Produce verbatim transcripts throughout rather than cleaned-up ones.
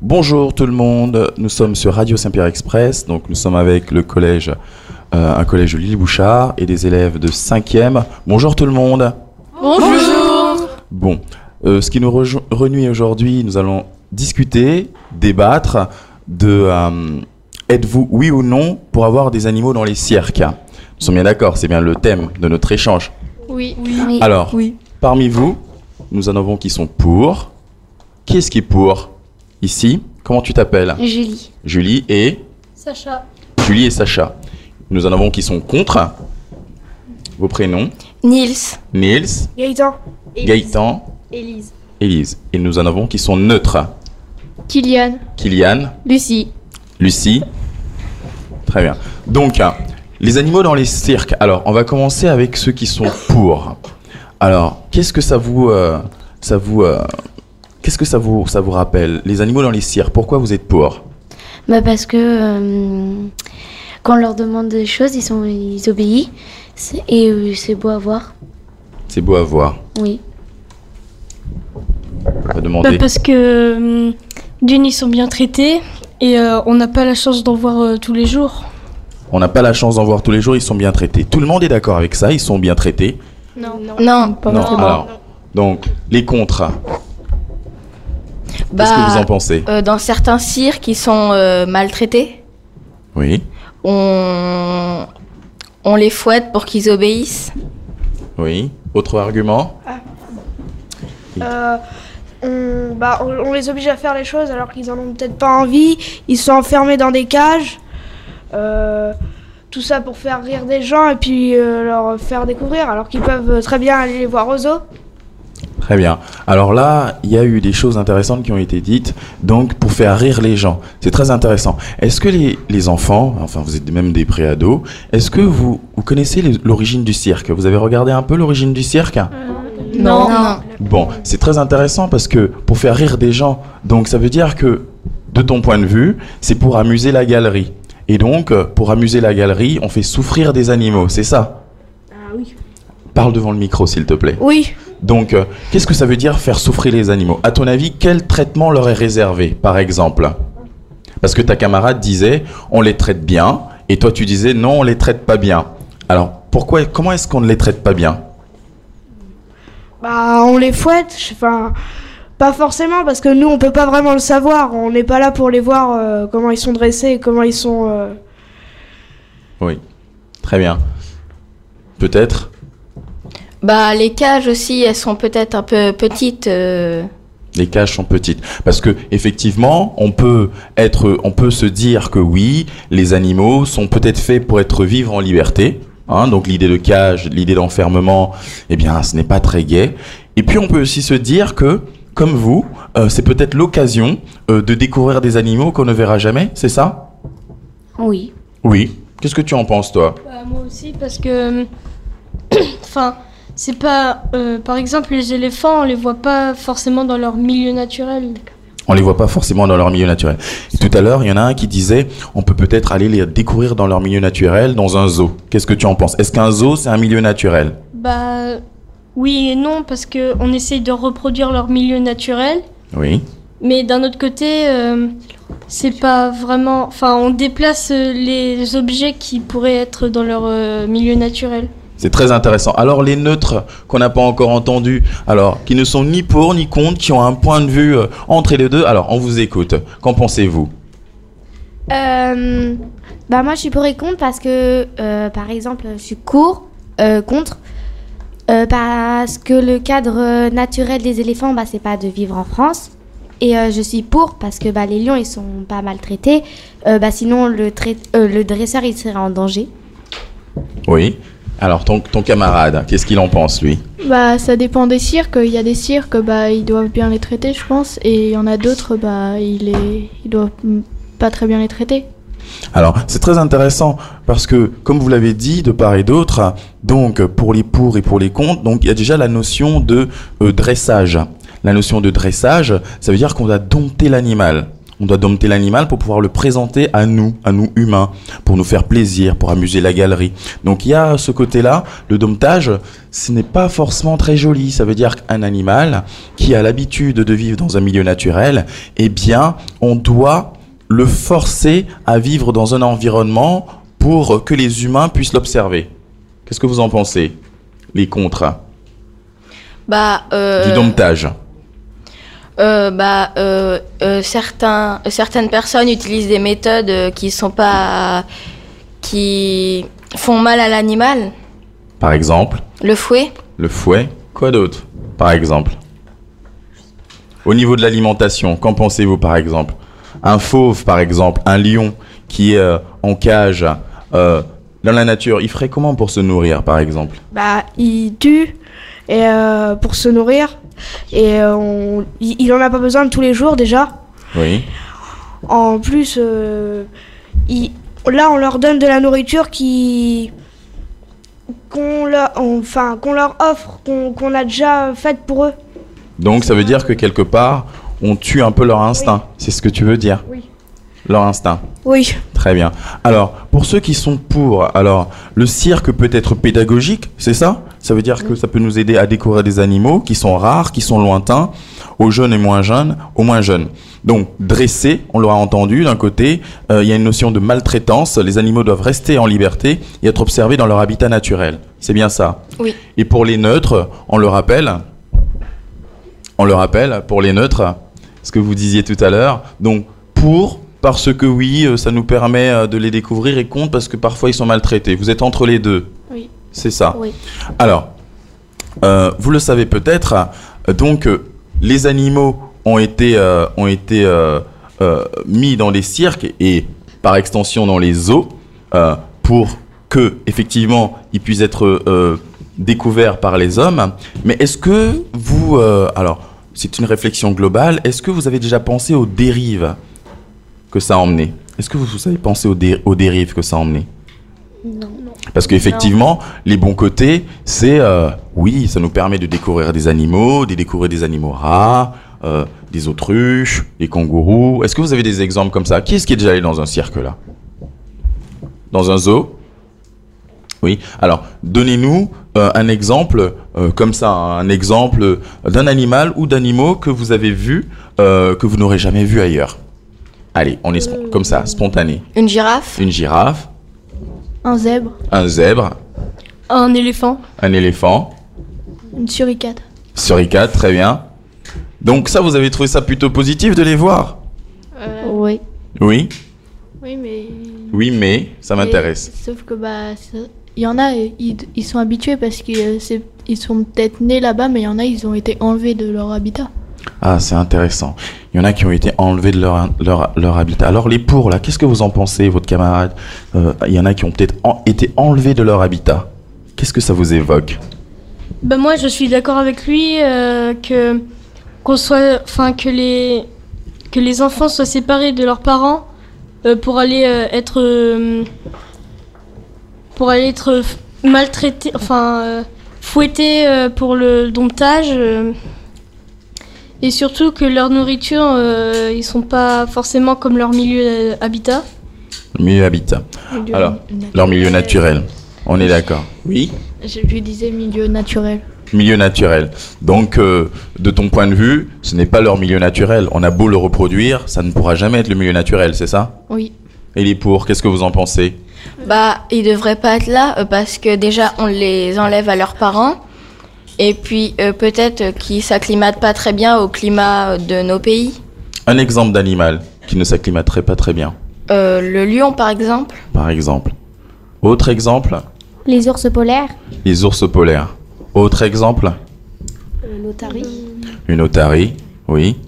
Bonjour tout le monde, nous sommes sur Radio Saint-Pierre Express, donc nous sommes avec le collège, euh, un collège de Lille Bouchard et des élèves de cinquième. Bonjour tout le monde. Bonjour. Bon, euh, ce qui nous rejo- réunit aujourd'hui, nous allons discuter, débattre de euh, êtes-vous oui ou non pour avoir des animaux dans les cirques. Nous sommes bien d'accord, c'est bien le thème de notre échange. Oui. oui. Alors, oui. Parmi vous, nous en avons qui sont pour. Qui est-ce qui est pour ? Ici, comment tu t'appelles ? Julie. Julie et Sacha. Julie et Sacha. Nous en avons qui sont contre. Vos prénoms ? Nils. Nils. Gaëtan. Gaëtan. Élise. Élise. Et nous en avons qui sont neutres. Kylian. Kylian. Lucie. Lucie. Très bien. Donc, les animaux dans les cirques. Alors, on va commencer avec ceux qui sont pour. Alors, qu'est-ce que ça vous, euh, ça vous, euh, qu'est-ce que ça vous, ça vous rappelle ? Les animaux dans les cirques. Pourquoi vous êtes pour ? Bah parce que euh, quand on leur demande des choses, ils sont, ils obéissent. C'est, et euh, c'est beau à voir. C'est beau à voir. Oui. On va demander. Bah parce que euh, d'une, ils sont bien traités et euh, on n'a pas la chance d'en voir euh, tous les jours. On n'a pas la chance d'en voir tous les jours. Ils sont bien traités. Tout le monde est d'accord avec ça. Ils sont bien traités. Non. Non. Non, pas Non. vraiment. Alors, donc les contrats. Bah, Qu'est-ce que vous en pensez ? euh, Dans certains cirques, ils sont euh, maltraités. Oui. On... on les fouette pour qu'ils obéissent. Oui. Autre argument ? Euh, on, bah, on, on les oblige à faire les choses alors qu'ils en ont peut-être pas envie. Ils sont enfermés dans des cages. Euh, tout ça pour faire rire des gens et puis euh, leur faire découvrir alors qu'ils peuvent très bien aller les voir aux zoos. Très bien. Alors là, il y a eu des choses intéressantes qui ont été dites, donc pour faire rire les gens. C'est très intéressant. Est-ce que les, les enfants, enfin vous êtes même des préados, est-ce que vous, vous connaissez les- l'origine du cirque ? Vous avez regardé un peu l'origine du cirque ? Non. non. Bon, c'est très intéressant parce que pour faire rire des gens, donc ça veut dire que, de ton point de vue, c'est pour amuser la galerie. Et donc, euh, pour amuser la galerie, on fait souffrir des animaux, c'est ça ? Ah oui. Parle devant le micro, s'il te plaît. Oui. Donc, euh, qu'est-ce que ça veut dire faire souffrir les animaux ? À ton avis, quel traitement leur est réservé, par exemple ? Parce que ta camarade disait, on les traite bien, et toi tu disais, non, on les traite pas bien. Alors, pourquoi, comment est-ce qu'on ne les traite pas bien ? Bah, on les fouette. Enfin, pas forcément parce que nous on peut pas vraiment le savoir. On n'est pas là pour les voir euh, comment ils sont dressés et comment ils sont. euh, Oui, très bien. Peut-être ? Bah, les cages aussi, elles sont peut-être un peu petites. euh, Les cages sont petites. Parce que, effectivement, on peut être, on peut se dire que oui, les animaux sont peut-être faits pour être vivre en liberté. Hein, donc l'idée de cage, l'idée d'enfermement, eh bien, ce n'est pas très gai. Et puis on peut aussi se dire que, comme vous, euh, c'est peut-être l'occasion euh, de découvrir des animaux qu'on ne verra jamais, c'est ça ? Oui. Oui. Qu'est-ce que tu en penses, toi ? Bah, moi aussi parce que, enfin, c'est pas, euh, par exemple, les éléphants, on les voit pas forcément dans leur milieu naturel. On les voit pas forcément dans leur milieu naturel. Et tout à l'heure, il y en a un qui disait, on peut peut-être aller les découvrir dans leur milieu naturel, dans un zoo. Qu'est-ce que tu en penses ? Est-ce qu'un zoo, c'est un milieu naturel ? Bah, oui et non parce que on essaye de reproduire leur milieu naturel, Oui. mais d'un autre côté, euh, c'est pas vraiment, enfin, on déplace euh, les objets qui pourraient être dans leur euh, milieu naturel. C'est très intéressant. Alors les neutres qu'on n'a pas encore entendus, alors qui ne sont ni pour ni contre, qui ont un point de vue euh, entre les deux, alors on vous écoute. Qu'en pensez-vous ? Euh, bah moi je suis pour et contre parce que euh, par exemple je suis pour, euh, contre euh, parce que le cadre naturel des éléphants bah c'est pas de vivre en France et euh, je suis pour parce que bah les lions ils sont pas maltraités euh, bah sinon le trai- euh, le dresseur il serait en danger. Oui. Alors ton, ton camarade, qu'est-ce qu'il en pense lui ? Bah, ça dépend des cirques. Il y a des cirques, bah, ils doivent bien les traiter, je pense. Et il y en a d'autres, bah, ils, les... ils doivent mm, pas très bien les traiter. Alors, c'est très intéressant parce que, comme vous l'avez dit, de part et d'autre, donc pour les pour et pour les contre, donc il y a déjà la notion de euh, dressage. La notion de dressage, ça veut dire qu'on va dompter l'animal. On doit dompter l'animal pour pouvoir le présenter à nous, à nous humains, pour nous faire plaisir, pour amuser la galerie. Donc il y a ce côté-là, le domptage, ce n'est pas forcément très joli. Ça veut dire qu'un animal qui a l'habitude de vivre dans un milieu naturel, eh bien, on doit le forcer à vivre dans un environnement pour que les humains puissent l'observer. Qu'est-ce que vous en pensez? Les contres Bah, euh, du domptage. euh, bah, euh, euh, certains, certaines personnes utilisent des méthodes euh, qui sont pas, qui font mal à l'animal. Par exemple, Le fouet. le fouet. Quoi d'autre, par exemple? Au niveau de l'alimentation, qu'en pensez-vous, par exemple? Un fauve, par exemple, un lion qui est euh, en cage euh, dans la nature, il ferait comment pour se nourrir, par exemple? Bah, il tue et, euh, pour se nourrir. Et euh, on- il il en a pas besoin de tous les jours déjà. Oui. En plus, euh, il- là, on leur donne de la nourriture qui qu'on leur, enfin, qu'on leur offre, qu'on qu'on a déjà faite pour eux. Donc ça veut dire que quelque part, on tue un peu leur instinct. C'est ce que tu veux dire? Oui. Leur instinct. Oui. Très bien. Alors, pour ceux qui sont pour, alors, le cirque peut être pédagogique, c'est ça? Ça veut dire que ça peut nous aider à découvrir des animaux qui sont rares, qui sont lointains, aux jeunes et moins jeunes, aux moins jeunes. Donc, dresser, on l'aura entendu, d'un côté, euh, il y a une notion de maltraitance, les animaux doivent rester en liberté et être observés dans leur habitat naturel. C'est bien ça? Oui. Et pour les neutres, on le rappelle, on le rappelle, pour les neutres, ce que vous disiez tout à l'heure, donc, pour... Parce que oui, euh, ça nous permet euh, de les découvrir, et contre parce que parfois ils sont maltraités. Vous êtes entre les deux. Oui. C'est ça. Oui. Alors, euh, vous le savez peut-être, euh, donc euh, les animaux ont été, euh, ont été euh, euh, mis dans les cirques et par extension dans les zoos euh, pour que effectivement ils puissent être euh, découverts par les hommes. Mais est-ce que vous, euh, alors c'est une réflexion globale, est-ce que vous avez déjà pensé aux dérives que ça a emmené? Est-ce que vous, vous avez pensé aux, dé- aux dérives que ça a emmené? Non. Parce qu'effectivement, les bons côtés, c'est, euh, oui, ça nous permet de découvrir des animaux, de découvrir des animaux rares, euh, des autruches, des kangourous. Est-ce que vous avez des exemples comme ça? Qui est-ce qui est déjà allé dans un cirque, là? Dans un zoo? Oui. Alors, donnez-nous euh, un exemple, euh, comme ça, hein, un exemple d'un animal ou d'animaux que vous avez vu, euh, que vous n'aurez jamais vu ailleurs. Allez, on est spon- comme ça, spontané. Une girafe. Une girafe, Un zèbre, un zèbre, Un éléphant. un éléphant, une suricate. suricate, très bien. Donc ça, vous avez trouvé ça plutôt positif de les voir? Oui. Oui, Oui, mais. oui, mais ça m'intéresse. mais Sauf que, bah, ça- il y en a, ils, ils sont habitués parce qu'ils c'est- ils sont peut-être nés là-bas, mais il y en a, ils ont été enlevés de leur habitat. Ah, c'est intéressant. Il y en a qui ont été enlevés de leur, leur, leur habitat. Alors les pour, là, qu'est-ce que vous en pensez, votre camarade? Euh, Il y en a qui ont peut-être en- été enlevés de leur habitat. Qu'est-ce que ça vous évoque? Bah moi je suis d'accord avec lui euh, que qu'on soit, enfin que les que les enfants soient séparés de leurs parents euh, pour aller euh, être euh, pour aller être f- maltraités, enfin euh, fouettés euh, pour le domptage euh, et surtout que leur nourriture euh, ils sont pas forcément comme leur milieu euh, habitat. Milieu habitat. Alors, leur milieu naturel. On est d'accord. Oui. Je lui disais milieu naturel. Milieu naturel. Donc, euh, de ton point de vue, ce n'est pas leur milieu naturel. On a beau le reproduire, ça ne pourra jamais être le milieu naturel, c'est ça? Oui. Et les pour, qu'est-ce que vous en pensez? Bah, ils devraient pas être là euh, parce que déjà on les enlève à leurs parents et puis euh, peut-être euh, qu'ils s'acclimatent pas très bien au climat euh, de nos pays. Un exemple d'animal qui ne s'acclimaterait pas très bien, Euh, le lion par exemple. par exemple. Autre exemple, Les ours polaires. les ours polaires. Autre exemple, L'otarie. une otarie, oui.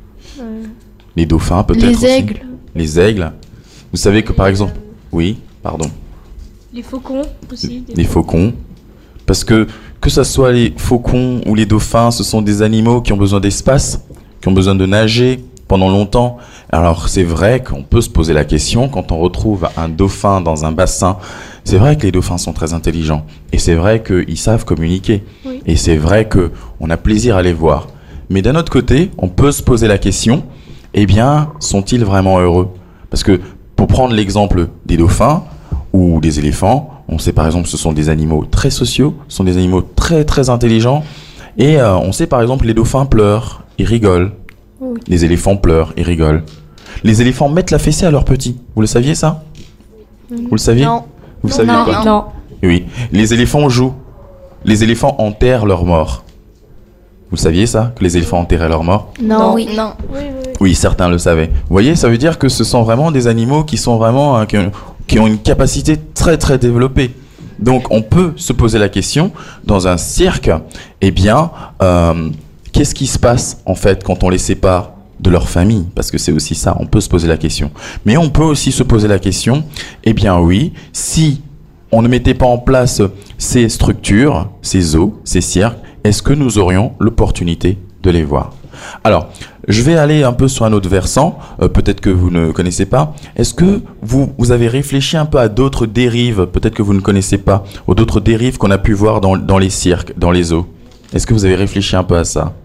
Les dauphins peut-être Les aussi. aigles. Les aigles. Vous savez que par exemple, oui, pardon. Les faucons aussi. des- Les faucons. Parce que que ce soit les faucons ou les dauphins, ce sont des animaux qui ont besoin d'espace, qui ont besoin de nager pendant longtemps. Alors c'est vrai qu'on peut se poser la question, quand on retrouve un dauphin dans un bassin, c'est vrai que les dauphins sont très intelligents. Et c'est vrai qu'ils savent communiquer. Oui. Et c'est vrai qu'on a plaisir à les voir. Mais d'un autre côté, on peut se poser la question, eh bien, sont-ils vraiment heureux? Parce que, pour prendre l'exemple des dauphins ou des éléphants, on sait par exemple que ce sont des animaux très sociaux, ce sont des animaux très très intelligents, et euh, on sait par exemple les dauphins pleurent, ils rigolent, Oui. les éléphants pleurent, ils rigolent. Les éléphants mettent la fessée à leurs petits, vous le saviez ça? Vous le saviez? Non. Vous le saviez Non. pas? Non. Oui, les éléphants jouent. Les éléphants enterrent leurs morts. Vous le saviez ça? Que les éléphants enterraient leurs morts? Non. Oui. Non. Oui, oui, oui. Oui, certains le savaient. Vous voyez, ça veut dire que ce sont vraiment des animaux qui sont vraiment hein, qui, ont, qui ont une capacité très très développée. Donc on peut se poser la question, dans un cirque, eh bien, euh, qu'est-ce qui se passe en fait quand on les sépare de leur famille? Parce que c'est aussi ça, on peut se poser la question. Mais on peut aussi se poser la question, eh bien oui, si on ne mettait pas en place ces structures, ces zoos, ces cirques, est-ce que nous aurions l'opportunité de les voir? Alors, je vais aller un peu sur un autre versant, euh, peut-être que vous ne connaissez pas. Est-ce que vous, vous avez réfléchi un peu à d'autres dérives, peut-être que vous ne connaissez pas, aux d'autres dérives qu'on a pu voir dans, dans les cirques, dans les zoos? Est-ce que vous avez réfléchi un peu à ça?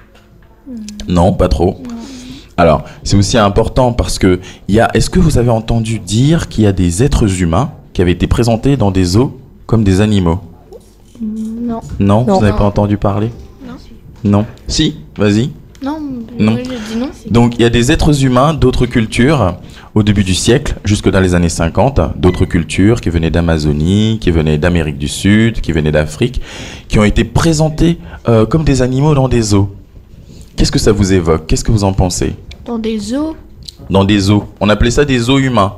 Non, pas trop. Alors, c'est aussi important parce que, il y a, est-ce que vous avez entendu dire qu'il y a des êtres humains qui avaient été présentés dans des zoos comme des animaux? Non. Non, Non. vous n'avez pas entendu parler? Non. Non. Si, vas-y. Non. Non. Moi, je dis non. Donc il y a des êtres humains d'autres cultures au début du siècle, jusque dans les années cinquante, d'autres cultures qui venaient d'Amazonie, qui venaient d'Amérique du Sud, qui venaient d'Afrique, qui ont été présentés euh, comme des animaux dans des zoos. Qu'est-ce que ça vous évoque? Qu'est-ce que vous en pensez? Dans des zoos, Dans des zoos. On appelait ça des zoos humains.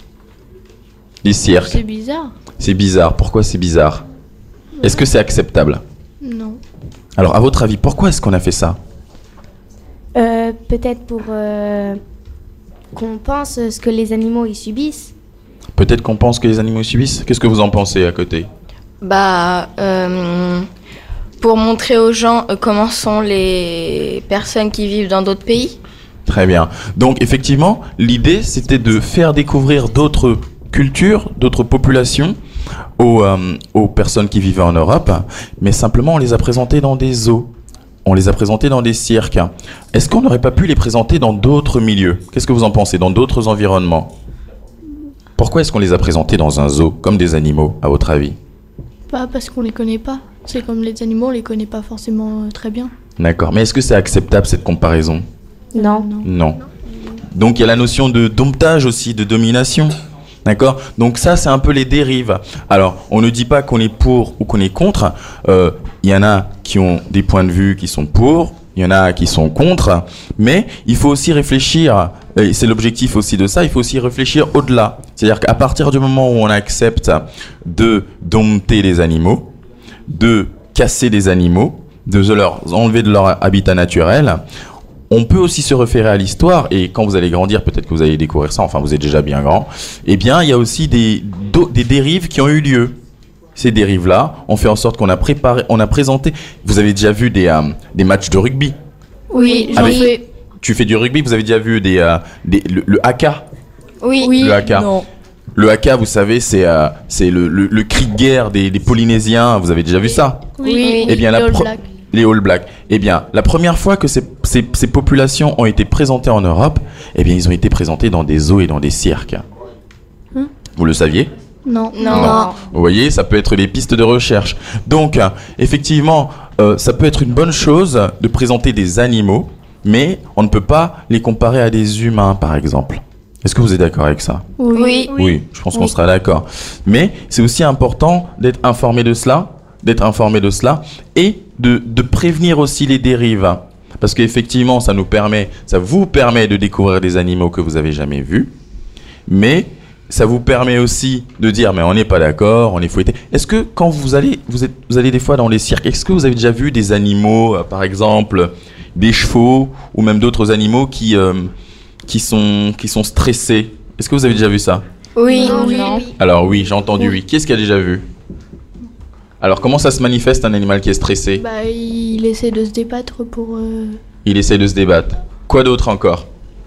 Des cirques. c'est bizarre. C'est bizarre. Pourquoi c'est bizarre? Est-ce que c'est acceptable? Non. Alors à votre avis, pourquoi est-ce qu'on a fait ça? Euh, Peut-être pour euh, qu'on pense ce que les animaux ils subissent. Peut-être qu'on pense que les animaux subissent. Qu'est-ce que vous en pensez à côté? Bah, euh, pour montrer aux gens euh, comment sont les personnes qui vivent dans d'autres pays. Très bien. Donc effectivement, l'idée c'était de faire découvrir d'autres cultures, d'autres populations aux, euh, aux personnes qui vivaient en Europe, mais simplement on les a présentés dans des zoos, on les a présentés dans des cirques. Est-ce qu'on n'aurait pas pu les présenter dans d'autres milieux? Qu'est-ce que vous en pensez? Dans d'autres environnements? Pourquoi est-ce qu'on les a présentés dans un zoo, comme des animaux, à votre avis? Pas parce qu'on les connaît pas. C'est comme les animaux, on les connaît pas forcément euh, très bien. D'accord. Mais est-ce que c'est acceptable cette comparaison? Non. Non. Non. Donc il y a la notion de domptage aussi, de domination. D'accord? Donc ça, c'est un peu les dérives. Alors, on ne dit pas qu'on est pour ou qu'on est contre. Euh, Il y en a qui ont des points de vue qui sont pour, il y en a qui sont contre. Mais il faut aussi réfléchir, et c'est l'objectif aussi de ça, il faut aussi réfléchir au-delà. C'est-à-dire qu'à partir du moment où on accepte de dompter les animaux, de casser des animaux, de leur enlever de leur habitat naturel, on peut aussi se référer à l'histoire, et quand vous allez grandir, peut-être que vous allez découvrir ça, enfin vous êtes déjà bien grand, eh bien il y a aussi des, des dérives qui ont eu lieu. Ces dérives-là ont fait en sorte qu'on a préparé, on a présenté, vous avez déjà vu des, euh, des matchs de rugby. Oui, j'en Avec- fais. Tu fais du rugby, vous avez déjà vu des, euh, des, le, le haka. Oui. Le haka. Le haka, vous savez, c'est euh, c'est le, le, le cri de guerre des, des Polynésiens, vous avez déjà vu ça? Oui. Eh bien, la les All pro- Blacks. Les All Blacks. Eh bien, la première fois que ces, ces, ces populations ont été présentées en Europe, eh bien, ils ont été présentés dans des zoos et dans des cirques. Hein? Vous le saviez? Non. Non. Vous voyez, ça peut être des pistes de recherche. Donc, euh, effectivement, euh, ça peut être une bonne chose de présenter des animaux, mais on ne peut pas les comparer à des humains, par exemple. Est-ce que vous êtes d'accord avec ça? Oui. Oui, je pense qu'on sera d'accord. Mais c'est aussi important d'être informé de cela, d'être informé de cela, et de, de prévenir aussi les dérives. Parce qu'effectivement, ça nous permet, ça vous permet de découvrir des animaux que vous avez jamais vus, mais ça vous permet aussi de dire, mais on n'est pas d'accord, on est fouetté. Est-ce que quand vous allez, vous êtes, vous allez des fois dans les cirques, est-ce que vous avez déjà vu des animaux, euh, par exemple, des chevaux, ou même d'autres animaux qui, euh, qui sont, qui sont stressés? Est-ce que vous avez déjà vu ça? Oui. Non, Oui. oui. Alors oui, j'ai entendu oui. Qui est-ce qui a déjà vu? Alors comment ça se manifeste un animal qui est stressé? Bah, il essaie de se débattre pour. euh, Il essaie de se débattre. Quoi d'autre encore?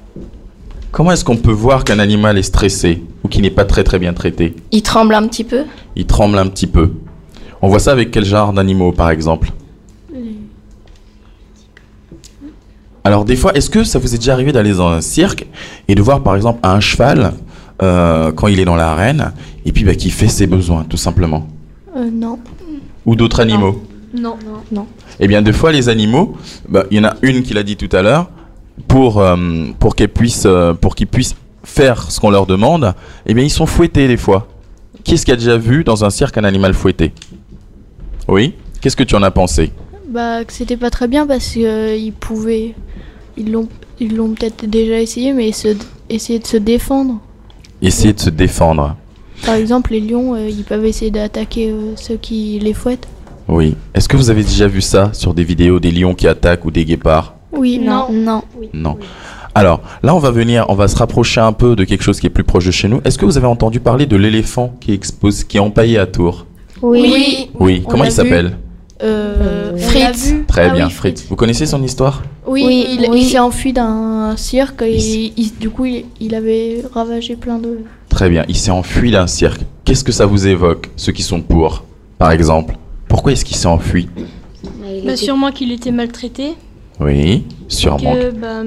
Comment est-ce qu'on peut voir qu'un animal est stressé ou qui n'est pas très très bien traité? Il tremble un petit peu. Il tremble un petit peu. On voit ça avec quel genre d'animaux par exemple? Alors des fois, est-ce que ça vous est déjà arrivé d'aller dans un cirque et de voir par exemple un cheval euh, quand il est dans l'arène et puis bah, qui fait ses besoins tout simplement? Euh, non. Ou d'autres animaux? Non. Non. Eh bien des fois les animaux, bah, il y en a une qui l'a dit tout à l'heure, pour, euh, pour qu'elles puissent, euh, pour qu'ils puissent faire ce qu'on leur demande, eh bien ils sont fouettés des fois. Qui est-ce qui a déjà vu dans un cirque un animal fouetté? Oui? Qu'est-ce que tu en as pensé? Bah, que c'était pas très bien parce qu'ils pouvaient. Ils l'ont, ils l'ont peut-être déjà essayé, mais se, essayer de se défendre. Essayer de se défendre. Par exemple, les lions, euh, ils peuvent essayer d'attaquer euh, ceux qui les fouettent. Oui. Est-ce que vous avez déjà vu ça sur des vidéos, des lions qui attaquent ou des guépards? Oui, Non. Non. Non. Alors, là, on va venir, on va se rapprocher un peu de quelque chose qui est plus proche de chez nous. Est-ce que vous avez entendu parler de l'éléphant qui expose, qui est empaillé à Tours? Oui. Oui. On Comment l'a il vu. s'appelle? Euh, Euh, on l'a Fritz. vu. Très Ah bien, oui, Fritz. Vous connaissez son histoire? Oui, Oui, il, oui. il s'est enfui d'un cirque et Il s- il- du coup, il, il avait ravagé plein de. Très bien. Il s'est enfui d'un cirque. Qu'est-ce que ça vous évoque, ceux qui sont pour, par exemple? Pourquoi est-ce qu'il s'est enfui? Bah, sûrement qu'il était maltraité. Oui, sûrement. Que, bah,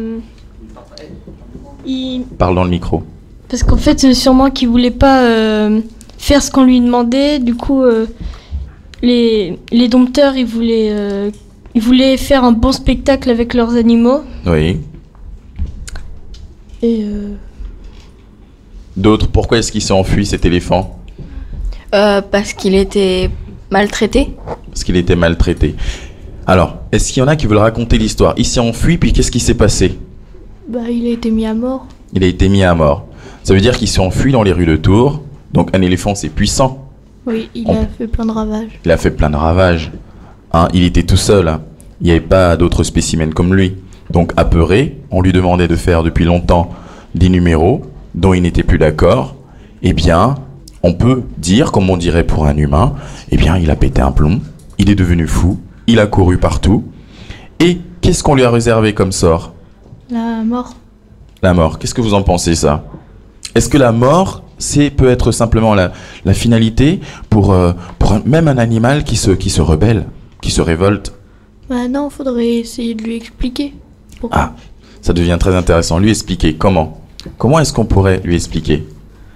il... Parle dans le micro. Parce qu'en fait, euh, sûrement qu'il voulait pas euh, faire ce qu'on lui demandait. Du coup, euh, les, les dompteurs, ils voulaient, euh, ils voulaient faire un bon spectacle avec leurs animaux. Oui. Et euh, D'autres, pourquoi est-ce qu'il s'est enfui cet éléphant? Euh, parce qu'il était maltraité. Parce qu'il était maltraité. Alors, est-ce qu'il y en a qui veulent raconter l'histoire? Il s'est enfui, puis qu'est-ce qui s'est passé? bah, il a été mis à mort. Il a été mis à mort. Ça veut dire qu'il s'est enfui dans les rues de Tours. Donc un éléphant, c'est puissant. Oui, il On- a fait plein de ravages. Il a fait plein de ravages. Hein, il était tout seul. hein. Il n'y avait pas d'autres spécimens comme lui. Donc apeuré, on lui demandait de faire depuis longtemps des numéros dont il n'était plus d'accord. Eh bien, on peut dire, comme on dirait pour un humain, eh bien, il a pété un plomb. Il est devenu fou. Il a couru partout. Et qu'est-ce qu'on lui a réservé comme sort? La mort. La mort. Qu'est-ce que vous en pensez, ça? Est-ce que la mort, c'est peut être simplement la, la finalité pour, euh, pour un- même un animal qui se, qui se rebelle, qui se révolte? Bah non, faudrait essayer de lui expliquer. Pourquoi. Ah, ça devient très intéressant. Lui expliquer comment? Comment est-ce qu'on pourrait lui expliquer?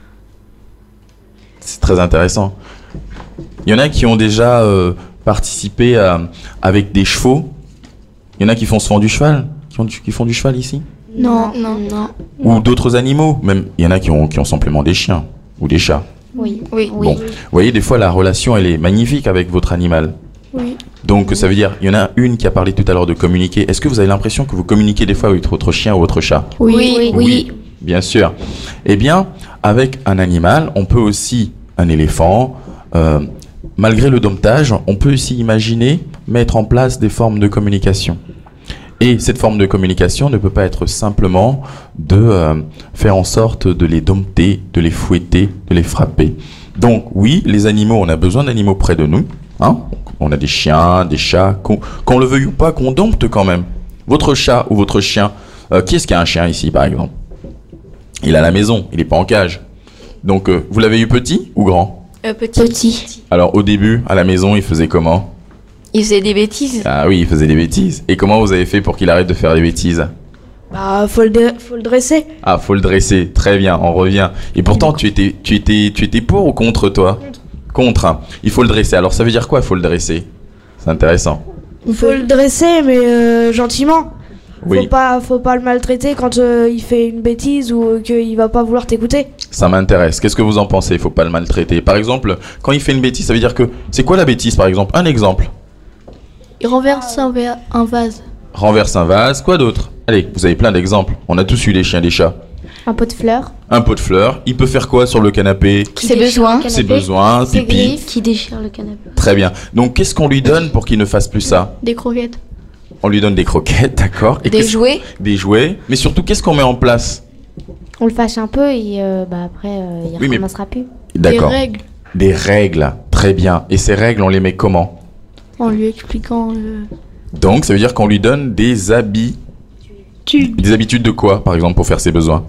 C'est très intéressant. Il y en a qui ont déjà euh, participé à- avec des chevaux. Il y en a qui font souvent du cheval, qui, ont du- qui font du cheval ici. Non. Non. Non. Ou d'autres animaux. Même, il y en a qui ont, qui ont simplement des chiens ou des chats. Oui. Oui. Bon, vous voyez, des fois, la relation, elle est magnifique avec votre animal. Oui. Donc, ça veut dire, il y en a une qui a parlé tout à l'heure de communiquer. Est-ce que vous avez l'impression que vous communiquez des fois avec votre chien ou votre chat? Oui. Oui. Oui. Bien sûr. Eh bien, avec un animal, on peut aussi, un éléphant, euh, malgré le domptage, on peut aussi imaginer mettre en place des formes de communication. Et cette forme de communication ne peut pas être simplement de euh, faire en sorte de les dompter, de les fouetter, de les frapper. Donc oui, les animaux, on a besoin d'animaux près de nous. Hein, on a des chiens, des chats, qu'on qu'on le veuille ou pas, qu'on dompte quand même. Votre chat ou votre chien, euh, qui est-ce qui a un chien ici par exemple? Il est à la maison, il n'est pas en cage. Donc euh, vous l'avez eu petit ou grand? Euh, petit. Petit. Alors au début, à la maison, il faisait comment? Il faisait des bêtises. Ah oui, il faisait des bêtises. Et comment vous avez fait pour qu'il arrête de faire des bêtises? Bah, faut le, dé- faut le dresser. Ah, faut le dresser. Très bien, on revient. Et pourtant, tu étais, tu étais, tu étais pour ou contre toi? Contre. hein. Il faut le dresser. Alors, ça veut dire quoi, il faut le dresser? C'est intéressant. Il faut le dresser, mais euh, gentiment. Faut Oui, pas, faut pas le maltraiter quand euh, il fait une bêtise ou euh, qu'il va pas vouloir t'écouter. ça m'intéresse. Qu'est-ce que vous en pensez? Il faut pas le maltraiter. Par exemple, quand il fait une bêtise, ça veut dire que... C'est quoi la bêtise, par exemple? Un exemple. Il renverse un, verre- un vase. Renverse un vase. Quoi d'autre? Allez, vous avez plein d'exemples. On a tous eu des chiens, des chats. Un pot de fleurs. Un pot de fleurs. Il peut faire quoi sur le canapé? Ses besoins. Ses besoins, Ses pipi. griffes. Qui déchire le canapé. Très bien. Donc, qu'est-ce qu'on lui donne pour qu'il ne fasse plus ça? Des croquettes. On lui donne des croquettes, d'accord. Et Des qu'est-ce- jouets. Des jouets. Mais surtout, qu'est-ce qu'on met en place? On le fâche un peu et euh, bah après euh, il Oui, mais- recommencera plus. D'accord. Des règles. Des règles. Très bien. Et ces règles, on les met comment? En lui expliquant le... Donc, ça veut dire qu'on lui donne des habits. Tu... Des habitudes de quoi, par exemple, pour faire ses besoins?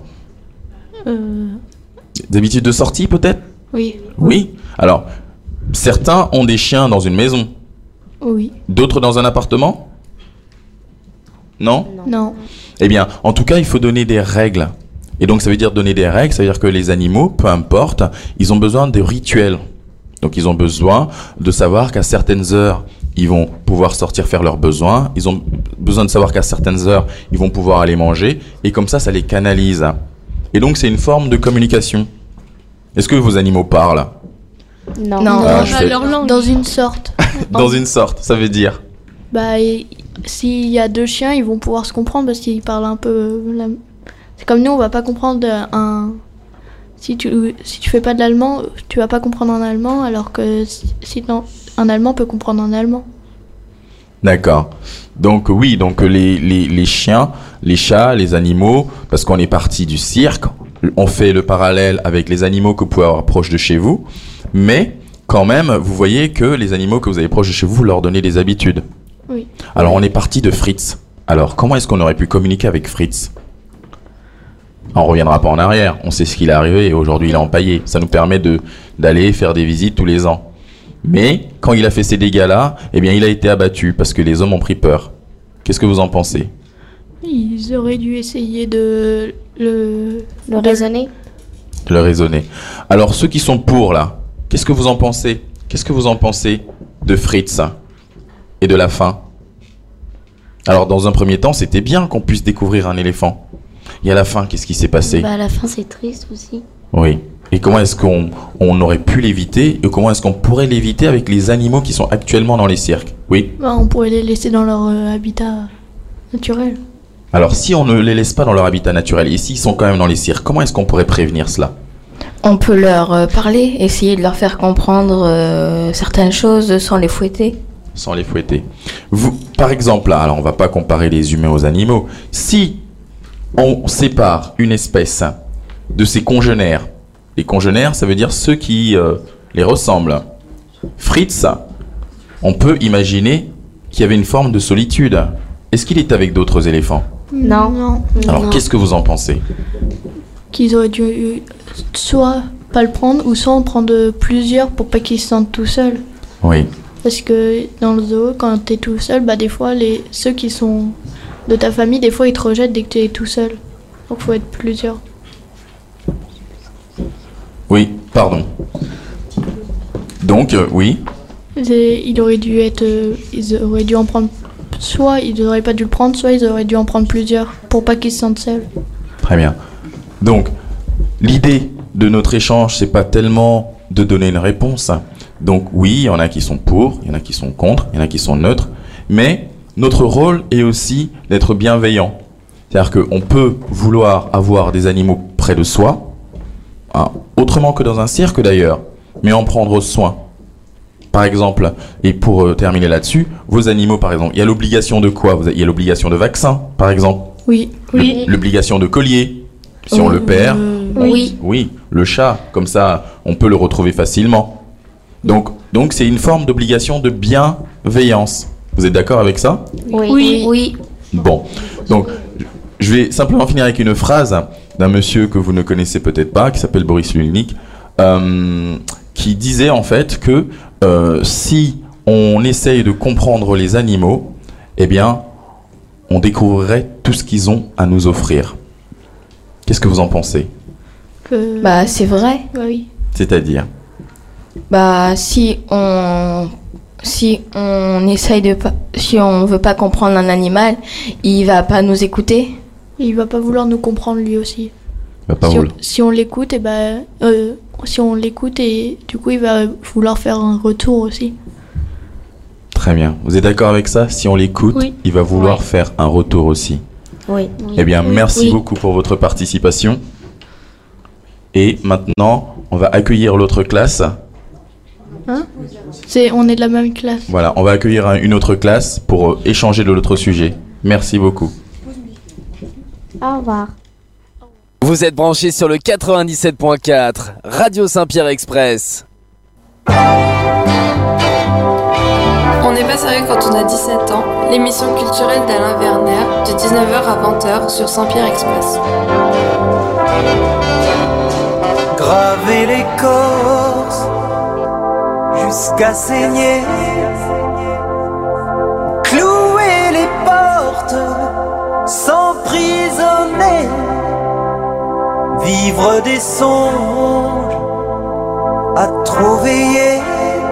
Euh, Des habitudes de sortie, peut-être? oui. Oui. Alors, certains ont des chiens dans une maison. Oui. D'autres dans un appartement? Non ? Non. Eh bien, en tout cas, il faut donner des règles. Et donc, ça veut dire donner des règles, ça veut dire que les animaux, peu importe, ils ont besoin de rituels. Donc, ils ont besoin de savoir qu'à certaines heures, ils vont pouvoir sortir faire leurs besoins. Ils ont besoin de savoir qu'à certaines heures, ils vont pouvoir aller manger. Et comme ça, ça les canalise. Et donc, c'est une forme de communication. Est-ce que vos animaux parlent ? Non. Non. Ah, Pas je fais- leur langue. Dans une sorte. Dans une sorte, ça veut dire. Bah, et s'il y a deux chiens, ils vont pouvoir se comprendre parce qu'ils parlent un peu. euh, la- C'est comme nous, on va pas comprendre euh, un. Si tu si tu fais pas de l'allemand, tu vas pas comprendre un allemand, alors que si, si non, un allemand peut comprendre un allemand. D'accord. Donc oui, donc les, les, les chiens, les chats, les animaux, parce qu'on est parti du cirque, on fait le parallèle avec les animaux que vous pouvez avoir proches de chez vous, mais quand même, vous voyez que les animaux que vous avez proches de chez vous, vous leur donnez des habitudes. Oui. Alors on est parti de Fritz. Alors comment est-ce qu'on aurait pu communiquer avec Fritz ? On reviendra pas en arrière, on sait ce qu'il est arrivé et aujourd'hui il est empaillé. Ça nous permet de d'aller faire des visites tous les ans. Mais quand il a fait ces dégâts-là, eh bien il a été abattu parce que les hommes ont pris peur. Qu'est-ce que vous en pensez ? Ils auraient dû essayer de le. Le raisonner. De le raisonner. Alors ceux qui sont pour là, qu'est-ce que vous en pensez ? Qu'est-ce que vous en pensez de Fritz et de la fin ? Alors dans un premier temps, c'était bien qu'on puisse découvrir un éléphant. Et à la fin, qu'est-ce qui s'est passé ? Bah, à la fin, c'est triste aussi. Oui. Et comment est-ce qu'on on aurait pu l'éviter et comment est-ce qu'on pourrait l'éviter avec les animaux qui sont actuellement dans les cirques ? Oui. Bah, on pourrait les laisser dans leur euh, habitat naturel. Alors si on ne les laisse pas dans leur habitat naturel et s'ils sont quand même dans les cirques, comment est-ce qu'on pourrait prévenir cela ? On peut leur euh, parler, essayer de leur faire comprendre euh, certaines choses sans les fouetter. Sans les fouetter. Vous, par exemple, là, alors on va pas comparer les humains aux animaux. Si on sépare une espèce de ses congénères, les congénères, ça veut dire ceux qui euh, les ressemblent. Fritz, on peut imaginer qu'il y avait une forme de solitude. Est-ce qu'il est avec d'autres éléphants ? Non. Non. Alors Non. qu'est-ce que vous en pensez ? Qu'ils auraient dû euh, soit pas le prendre ou soit en prendre plusieurs pour pas qu'ils se sentent tout seuls. Oui. Parce que dans le zoo, quand t'es tout seul, bah des fois les ceux qui sont de ta famille, des fois ils te rejettent dès que t'es tout seul. Donc faut être plusieurs. Oui, pardon. Donc, euh, oui. Et il aurait dû être, euh, ils auraient dû en prendre, soit ils auraient pas dû le prendre, soit ils auraient dû en prendre plusieurs pour pas qu'ils se sentent seuls. Très bien. Donc, l'idée de notre échange, c'est pas tellement de donner une réponse. Donc oui, il y en a qui sont pour, il y en a qui sont contre, il y en a qui sont neutres. Mais notre rôle est aussi d'être bienveillant. C'est-à-dire qu'on peut vouloir avoir des animaux près de soi, hein, autrement que dans un cirque d'ailleurs, mais en prendre soin. Par exemple, et pour euh, terminer là-dessus, vos animaux par exemple, il y a l'obligation de quoi ? Vous avez- Il y a l'obligation de vaccin, par exemple. Oui. Oui. L'obligation de collier. Si on le perd, Euh, Oui. oui, le chat, comme ça, on peut le retrouver facilement. Donc, donc c'est une forme d'obligation de bienveillance. Vous êtes d'accord avec ça ? Oui. Oui. Oui. Bon, donc je vais simplement finir avec une phrase d'un monsieur que vous ne connaissez peut-être pas, qui s'appelle Boris Cyrulnik, euh, qui disait en fait que euh, si on essaye de comprendre les animaux, eh bien, on découvrirait tout ce qu'ils ont à nous offrir. Qu'est-ce que vous en pensez ? que- Bah, c'est vrai. bah oui. C'est-à-dire ? Bah, si on si on essaye de pas, si on veut pas comprendre un animal, il va pas nous écouter. Et il va pas vouloir nous comprendre lui aussi. Va pas si, vous on, le- si on l'écoute, et ben, euh, si on l'écoute et du coup il va vouloir faire un retour aussi. Très bien. Vous êtes d'accord avec ça ? Si on l'écoute, Oui. il va vouloir Ouais. faire un retour aussi. Oui. Eh bien, merci Oui. beaucoup pour votre participation. Et maintenant, on va accueillir l'autre classe. C'est, on est de la même classe. Voilà, on va accueillir un- une autre classe pour euh, échanger de l'autre sujet. Merci beaucoup. Au revoir. Vous êtes branchés sur le quatre-vingt-dix-sept point quatre, Radio Saint-Pierre Express. On n'est pas sérieux quand on a dix-sept ans, l'émission culturelle d'Alain Werner de dix-neuf heures à vingt heures sur Saint-Pierre Express. Graver l'écorce jusqu'à saigner, clouer les portes vivre des songes à trop veiller,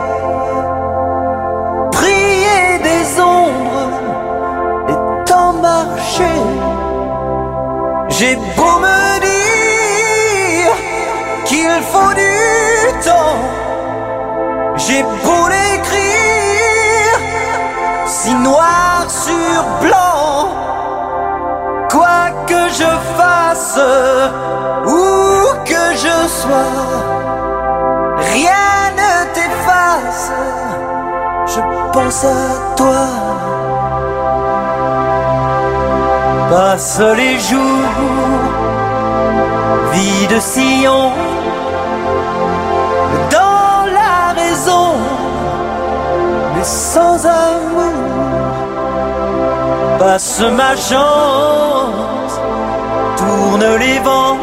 prier des ombres et tant marcher. J'ai beau me dire qu'il faut du temps, j'ai beau l'écrire si noir sur blanc, quoi que je fasse, où que je sois, rien ne t'efface, je pense à toi. Passe les jours, vie de sillon, dans la raison, mais sans amour. Passe ma chance, tourne les vents,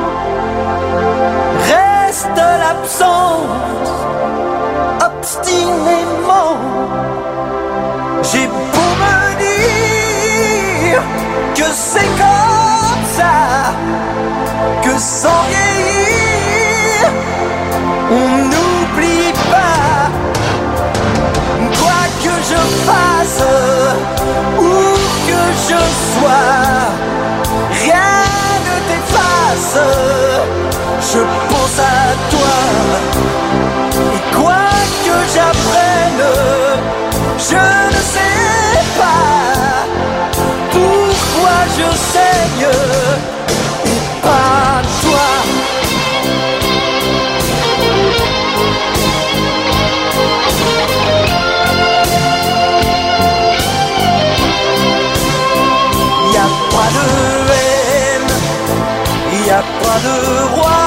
reste l'absence, obstinément. J'ai beau me dire que c'est comme ça, que sans vieillir, on n'oublie pas. Quoi que je fasse, où que je sois, rien ne t'efface, je pense à toi. Et quoi que j'apprenne, je ne sais pas pourquoi je saigne et pas toi. Y'a pas de haine, y'a pas de roi,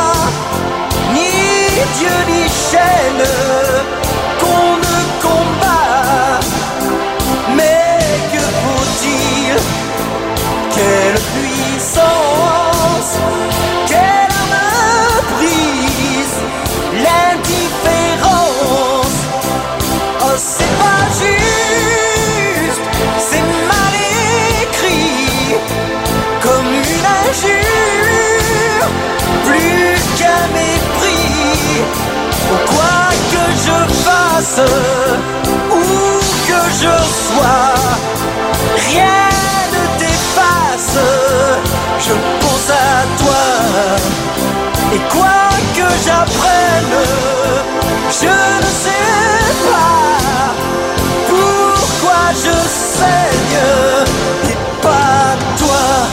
ni Dieu ni chaîne qu'on ne combat. Mais que faut-il? Quelle puissance, quelle arme brise l'indifférence. Oh, c'est pas juste, c'est mal écrit, comme une injure, plus qu'un mépris. Oh, quoi que je fasse, où que je sois, rien ne t'efface, je pense à toi. Et quoi que j'apprenne, je ne sais pas pourquoi je saigne et pas toi.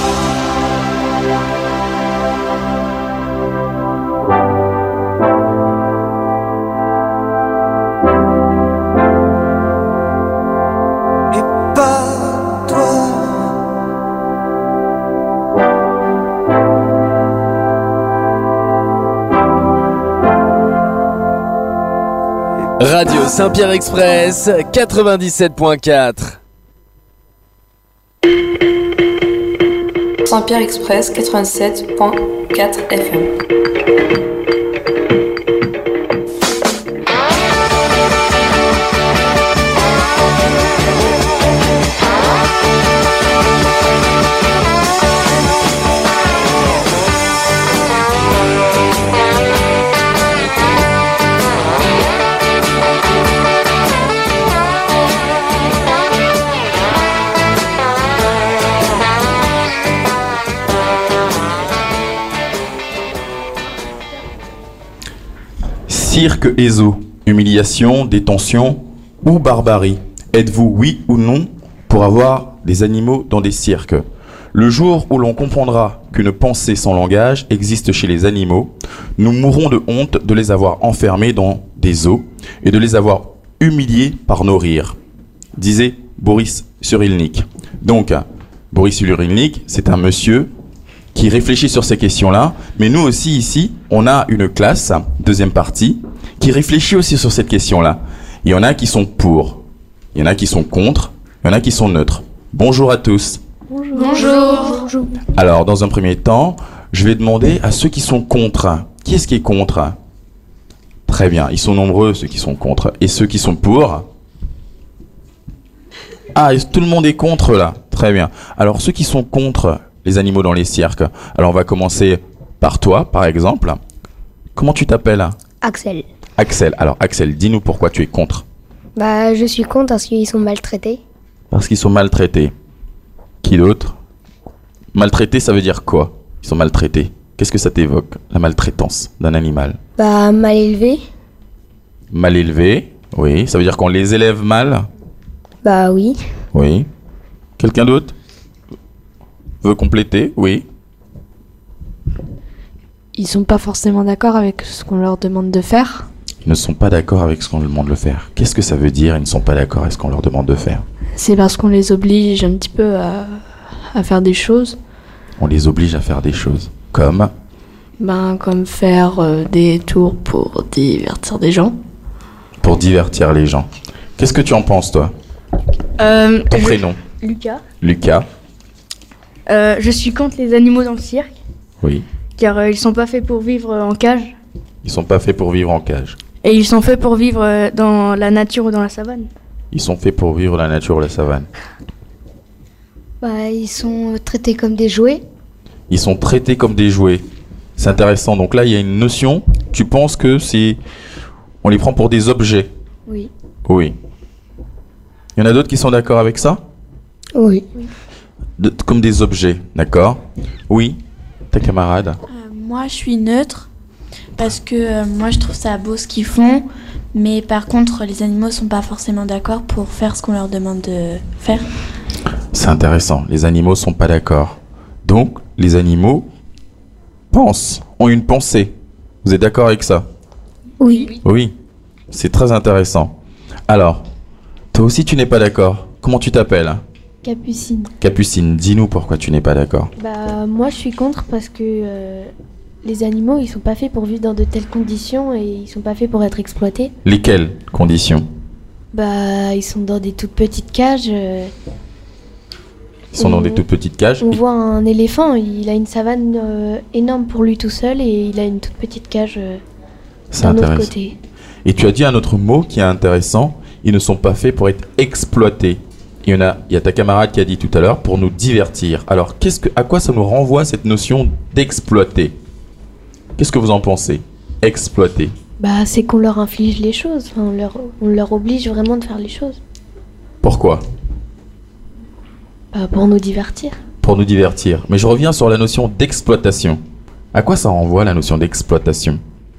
Radio Saint-Pierre Express quatre-vingt-dix-sept point quatre. Saint-Pierre Express quatre-vingt-dix-sept point quatre F M. Cirque Ezo, humiliation, détention ou barbarie. Êtes-vous oui ou non pour avoir des animaux dans des cirques? Le jour où l'on comprendra qu'une pensée sans langage existe chez les animaux, nous mourrons de honte de les avoir enfermés dans des zoos et de les avoir humiliés par nos rires, disait Boris Cyrulnik. Donc, Boris Cyrulnik, c'est un monsieur qui réfléchit sur ces questions-là, mais nous aussi ici, on a une classe, deuxième partie, qui réfléchit aussi sur cette question-là. Il y en a qui sont pour, il y en a qui sont contre, il y en a qui sont neutres. Bonjour à tous. Bonjour. Bonjour. Bonjour. Alors, dans un premier temps, je vais demander à ceux qui sont contre. Qui est-ce qui est contre? Très bien, ils sont nombreux ceux qui sont contre. Et ceux qui sont pour? Ah, tout le monde est contre là. Très bien. Alors, ceux qui sont contre les animaux dans les cirques, alors on va commencer par toi, par exemple. Comment tu t'appelles? Axel. Axel. Alors Axel, dis-nous pourquoi tu es contre. Bah, je suis contre parce qu'ils sont maltraités. Parce qu'ils sont maltraités. Qui d'autre? Maltraités, ça veut dire quoi? Ils sont maltraités. Qu'est-ce que ça t'évoque, la maltraitance d'un animal? Bah, mal élevés. Mal élevés, oui. Ça veut dire qu'on les élève mal? Bah oui. Oui. Quelqu'un d'autre veut compléter? Oui. Ils sont pas forcément d'accord avec ce qu'on leur demande de faire. Ils ne sont pas d'accord avec ce qu'on leur demande de faire. Qu'est-ce que ça veut dire, ils ne sont pas d'accord avec ce qu'on leur demande de faire? C'est parce qu'on les oblige un petit peu à, à faire des choses. On les oblige à faire des choses. Comme? Ben, comme faire euh, des tours pour divertir des gens. Pour divertir les gens. Qu'est-ce que tu en penses, toi? Euh, Ton je- prénom? Lucas. Lucas. Euh, je suis contre les animaux dans le cirque, Oui. car euh, ils sont pas faits pour vivre euh, en cage, Ils sont pas faits pour vivre en cage. et ils sont faits pour vivre euh, dans la nature ou dans la savane. Ils sont faits pour vivre la nature ou la savane. Bah, ils sont traités comme des jouets. Ils sont traités comme des jouets. C'est intéressant. Donc là, il y a une notion. Tu penses que c'est... On les prend pour des objets. Oui. Oui. Il y en a d'autres qui sont d'accord avec ça? Oui. De- Comme des objets, d'accord? Oui. Ta camarade? Euh, moi, je suis neutre parce que euh, moi, je trouve ça beau ce qu'ils font, mais par contre, les animaux sont pas forcément d'accord pour faire ce qu'on leur demande de faire. C'est intéressant. Les animaux sont pas d'accord. Donc, les animaux pensent, ont une pensée. Vous êtes d'accord avec ça? Oui. Oui. C'est très intéressant. Alors, toi aussi, tu n'es pas d'accord. Comment tu t'appelles? Capucine. Capucine, dis-nous pourquoi tu n'es pas d'accord. Bah, moi, je suis contre parce que euh, les animaux, ils sont pas faits pour vivre dans de telles conditions et ils sont pas faits pour être exploités. Lesquelles conditions? Bah, ils sont dans des toutes petites cages. euh, Ils sont dans on- des toutes petites cages. On voit un éléphant, il a une savane euh, énorme pour lui tout seul et il a une toute petite cage euh, C'est d'un autre intéressant. côté. Et tu as dit un autre mot qui est intéressant. Ils ne sont pas faits pour être exploités. Il y en a, il y a ta camarade qui a dit tout à l'heure pour nous divertir. Alors, qu'est-ce que, à quoi ça nous renvoie cette notion d'exploiter? Qu'est-ce que vous en pensez? Exploiter. Bah, c'est qu'on leur inflige les choses, enfin, on, leur, on leur oblige vraiment de faire les choses. Pourquoi? Bah, pour nous divertir. Pour nous divertir. Mais je reviens sur la notion d'exploitation. À quoi ça renvoie la notion d'exploitation?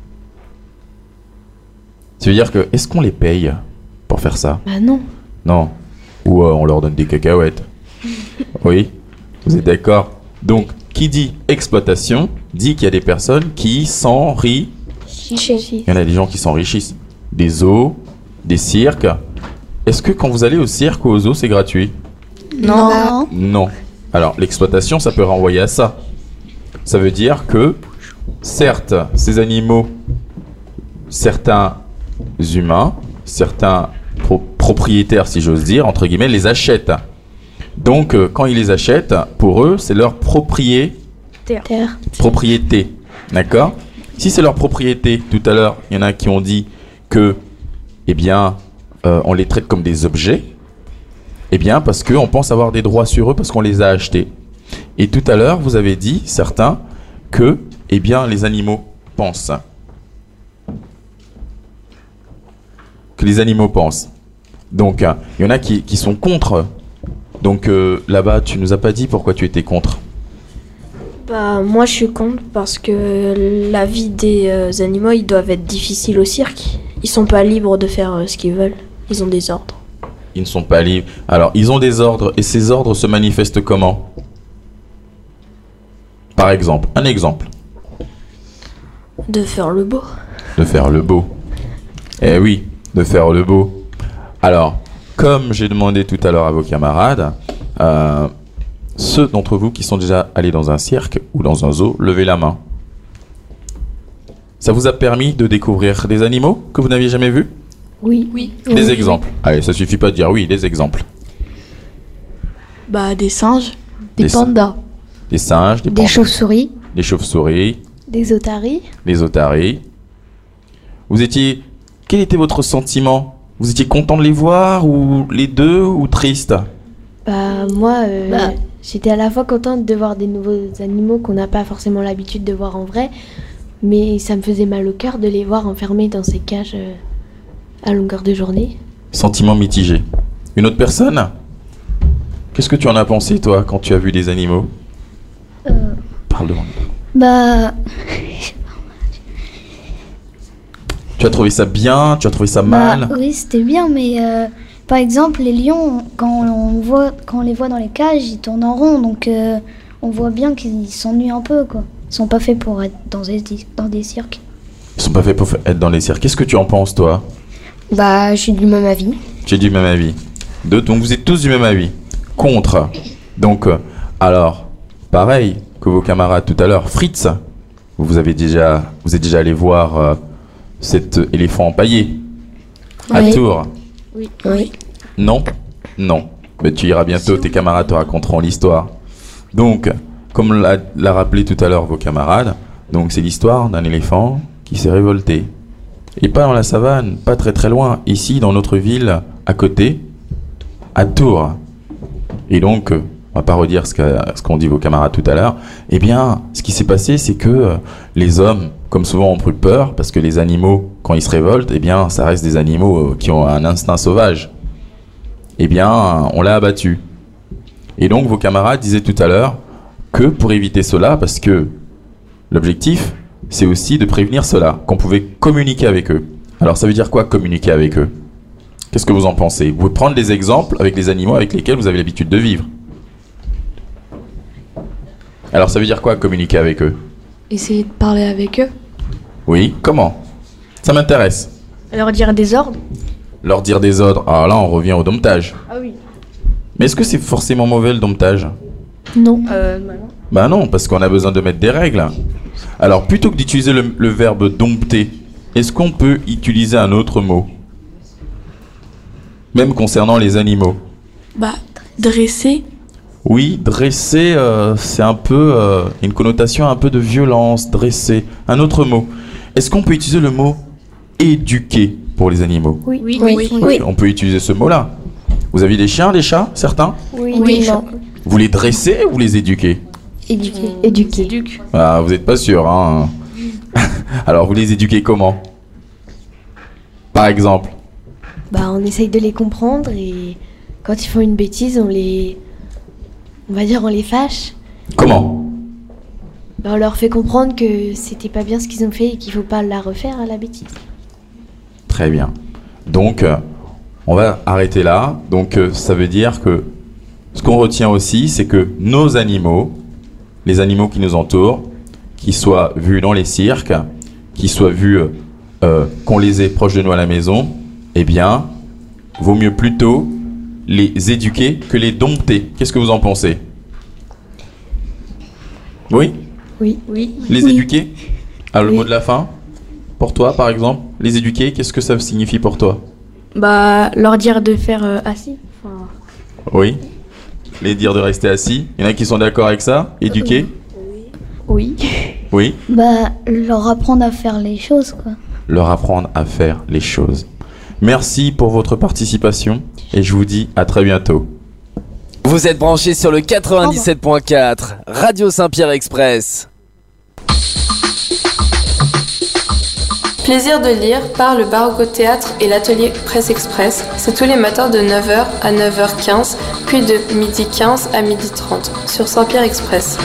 Ça veut dire que, est-ce qu'on les paye pour faire ça? Bah non. Non. Ou euh, on leur donne des cacahuètes. Oui. Vous êtes d'accord? Donc, qui dit exploitation dit qu'il y a des personnes qui s'enrichissent. Il y en a des gens qui s'enrichissent. Des zoos, des cirques. Est-ce que quand vous allez au cirque ou aux zoos, c'est gratuit? Non. Non. Alors, l'exploitation, ça peut renvoyer à ça. Ça veut dire que, certes, ces animaux, certains humains, certains pro- propriétaires, si j'ose dire, entre guillemets, les achètent. Donc, euh, quand ils les achètent, pour eux, c'est leur propriété. Terre. Propriété. D'accord? Si c'est leur propriété, tout à l'heure, il y en a qui ont dit que, eh bien, euh, on les traite comme des objets. Eh bien, parce qu'on pense avoir des droits sur eux parce qu'on les a achetés. Et tout à l'heure, vous avez dit, certains, que, eh bien, les animaux pensent. Que les animaux pensent. Donc, euh, il y en a qui, qui sont contre. Donc, euh, là-bas, tu nous as pas dit pourquoi tu étais contre. Bah, moi je suis contre parce que la vie des euh, animaux, ils doivent être difficiles au cirque. Ils sont pas libres de faire euh, ce qu'ils veulent. Ils ont des ordres. Ils ne sont pas libres. Alors, ils ont des ordres, et ces ordres se manifestent comment? Par exemple, un exemple. De faire le beau. De faire le beau. Eh oui, de faire le beau. Alors, comme j'ai demandé tout à l'heure à vos camarades, euh, ceux d'entre vous qui sont déjà allés dans un cirque ou dans un zoo, levez la main. Ça vous a permis de découvrir des animaux que vous n'aviez jamais vus? Oui. Oui. Des exemples. Allez, ça suffit pas de dire oui, des exemples. Bah, des singes, des, Des pandas. Des singes, des, Des pandas, chauves-souris. des chauves-souris, Des otaries. des otaries. Vous étiez... Quel était votre sentiment? Vous étiez content de les voir, ou les deux, ou triste? Bah, moi, euh, Bah. j'étais à la fois contente de voir des nouveaux animaux qu'on n'a pas forcément l'habitude de voir en vrai, mais ça me faisait mal au cœur de les voir enfermés dans ces cages euh, à longueur de journée. Sentiment mitigé. Une autre personne ? Qu'est-ce que tu en as pensé, toi, quand tu as vu des animaux ? Euh, Parle devant. bah, Tu as trouvé ça bien ? Tu as trouvé ça bah mal ? oui, c'était bien, mais euh, par exemple, les lions, quand on, voit, quand on les voit dans les cages, ils tournent en rond, donc euh, on voit bien qu'ils s'ennuient un peu, quoi. Ils sont pas faits pour être dans des, dans des cirques. Ils sont pas faits pour être dans les cirques. Qu'est-ce que tu en penses, toi ? Bah, je suis du même avis. Tu es du même avis. De, donc vous êtes tous du même avis. Contre. Donc, euh, alors, pareil que vos camarades tout à l'heure, Fritz, vous avez déjà, vous êtes déjà allé voir euh, cet éléphant empaillé à Oui. Tours. Oui. Oui. Non, non. Mais tu iras bientôt. Tes camarades te raconteront l'histoire. Donc, comme l'a, l'a rappelé tout à l'heure vos camarades, donc c'est l'histoire d'un éléphant qui s'est révolté. Et pas dans la savane, pas très très loin, ici dans notre ville, à côté, à Tours. Et donc, euh, on va pas redire ce, qu'a, ce qu'ont dit vos camarades tout à l'heure. Eh bien, ce qui s'est passé, c'est que euh, les hommes, comme souvent, ont pris peur, parce que les animaux, quand ils se révoltent, eh bien, ça reste des animaux euh, qui ont un instinct sauvage. Eh bien, euh, on l'a abattu. Et donc, vos camarades disaient tout à l'heure que pour éviter cela, parce que l'objectif, c'est aussi de prévenir cela, qu'on pouvait communiquer avec eux. Alors, ça veut dire quoi, communiquer avec eux ? Qu'est-ce que vous en pensez ? Vous pouvez prendre des exemples avec les animaux avec lesquels vous avez l'habitude de vivre. Alors, ça veut dire quoi, communiquer avec eux ? Essayer de parler avec eux. Oui, comment ? Ça m'intéresse. Leur dire des ordres. Leur dire des ordres. Alors là, on revient au domptage. Ah oui. Mais est-ce que c'est forcément mauvais, le domptage ? Non. Euh, bah non. Bah non, parce qu'on a besoin de mettre des règles. Alors, plutôt que d'utiliser le, le verbe dompter, est-ce qu'on peut utiliser un autre mot ? Même concernant les animaux. Bah, dresser. Oui, dresser, euh, c'est un peu euh, une connotation un peu de violence, dresser. Un autre mot. Est-ce qu'on peut utiliser le mot éduquer pour les animaux ? Oui. Oui, oui, oui. Oui, on peut utiliser ce mot-là. Vous avez des chiens, des chats, certains ? Oui, Oui, non. Vous les dressez ou vous les éduquez ? Éduquer. Éduquer. Ah, vous n'êtes pas sûr, hein. Alors, vous les éduquez comment ? Par exemple ? Bah, on essaye de les comprendre et quand ils font une bêtise, on les... On va dire on les fâche. Comment ? Bah, on leur fait comprendre que c'était pas bien ce qu'ils ont fait et qu'il faut pas la refaire à la bêtise. Très bien. Donc, euh, on va arrêter là. Donc, euh, ça veut dire que ce qu'on retient aussi, c'est que nos animaux, les animaux qui nous entourent, qu'ils soient vus dans les cirques, qu'ils soient vus, euh, euh, qu'on les ait proches de nous à la maison, eh bien, vaut mieux plutôt les éduquer que les dompter. Qu'est-ce que vous en pensez ? Oui ? Oui. Oui. Les Oui. éduquer ? Alors, le Oui. mot de la fin ? Pour toi, par exemple, les éduquer, qu'est-ce que ça signifie pour toi ? Bah, leur dire de faire euh, assis. Enfin, Oui. Les dire de rester assis. Il y en a qui sont d'accord avec ça ? Éduquer ? oui. Oui. Bah, leur apprendre à faire les choses, quoi. Leur apprendre à faire les choses. Merci pour votre participation et je vous dis à très bientôt. Vous êtes branchés sur le quatre-vingt-dix-sept point quatre, Radio Saint-Pierre Express. Plaisir de lire par le Barocco Théâtre et l'atelier Presse Express. C'est tous les matins de neuf heures à neuf heures quinze, puis de midi quinze à midi trente sur Saint-Pierre Express.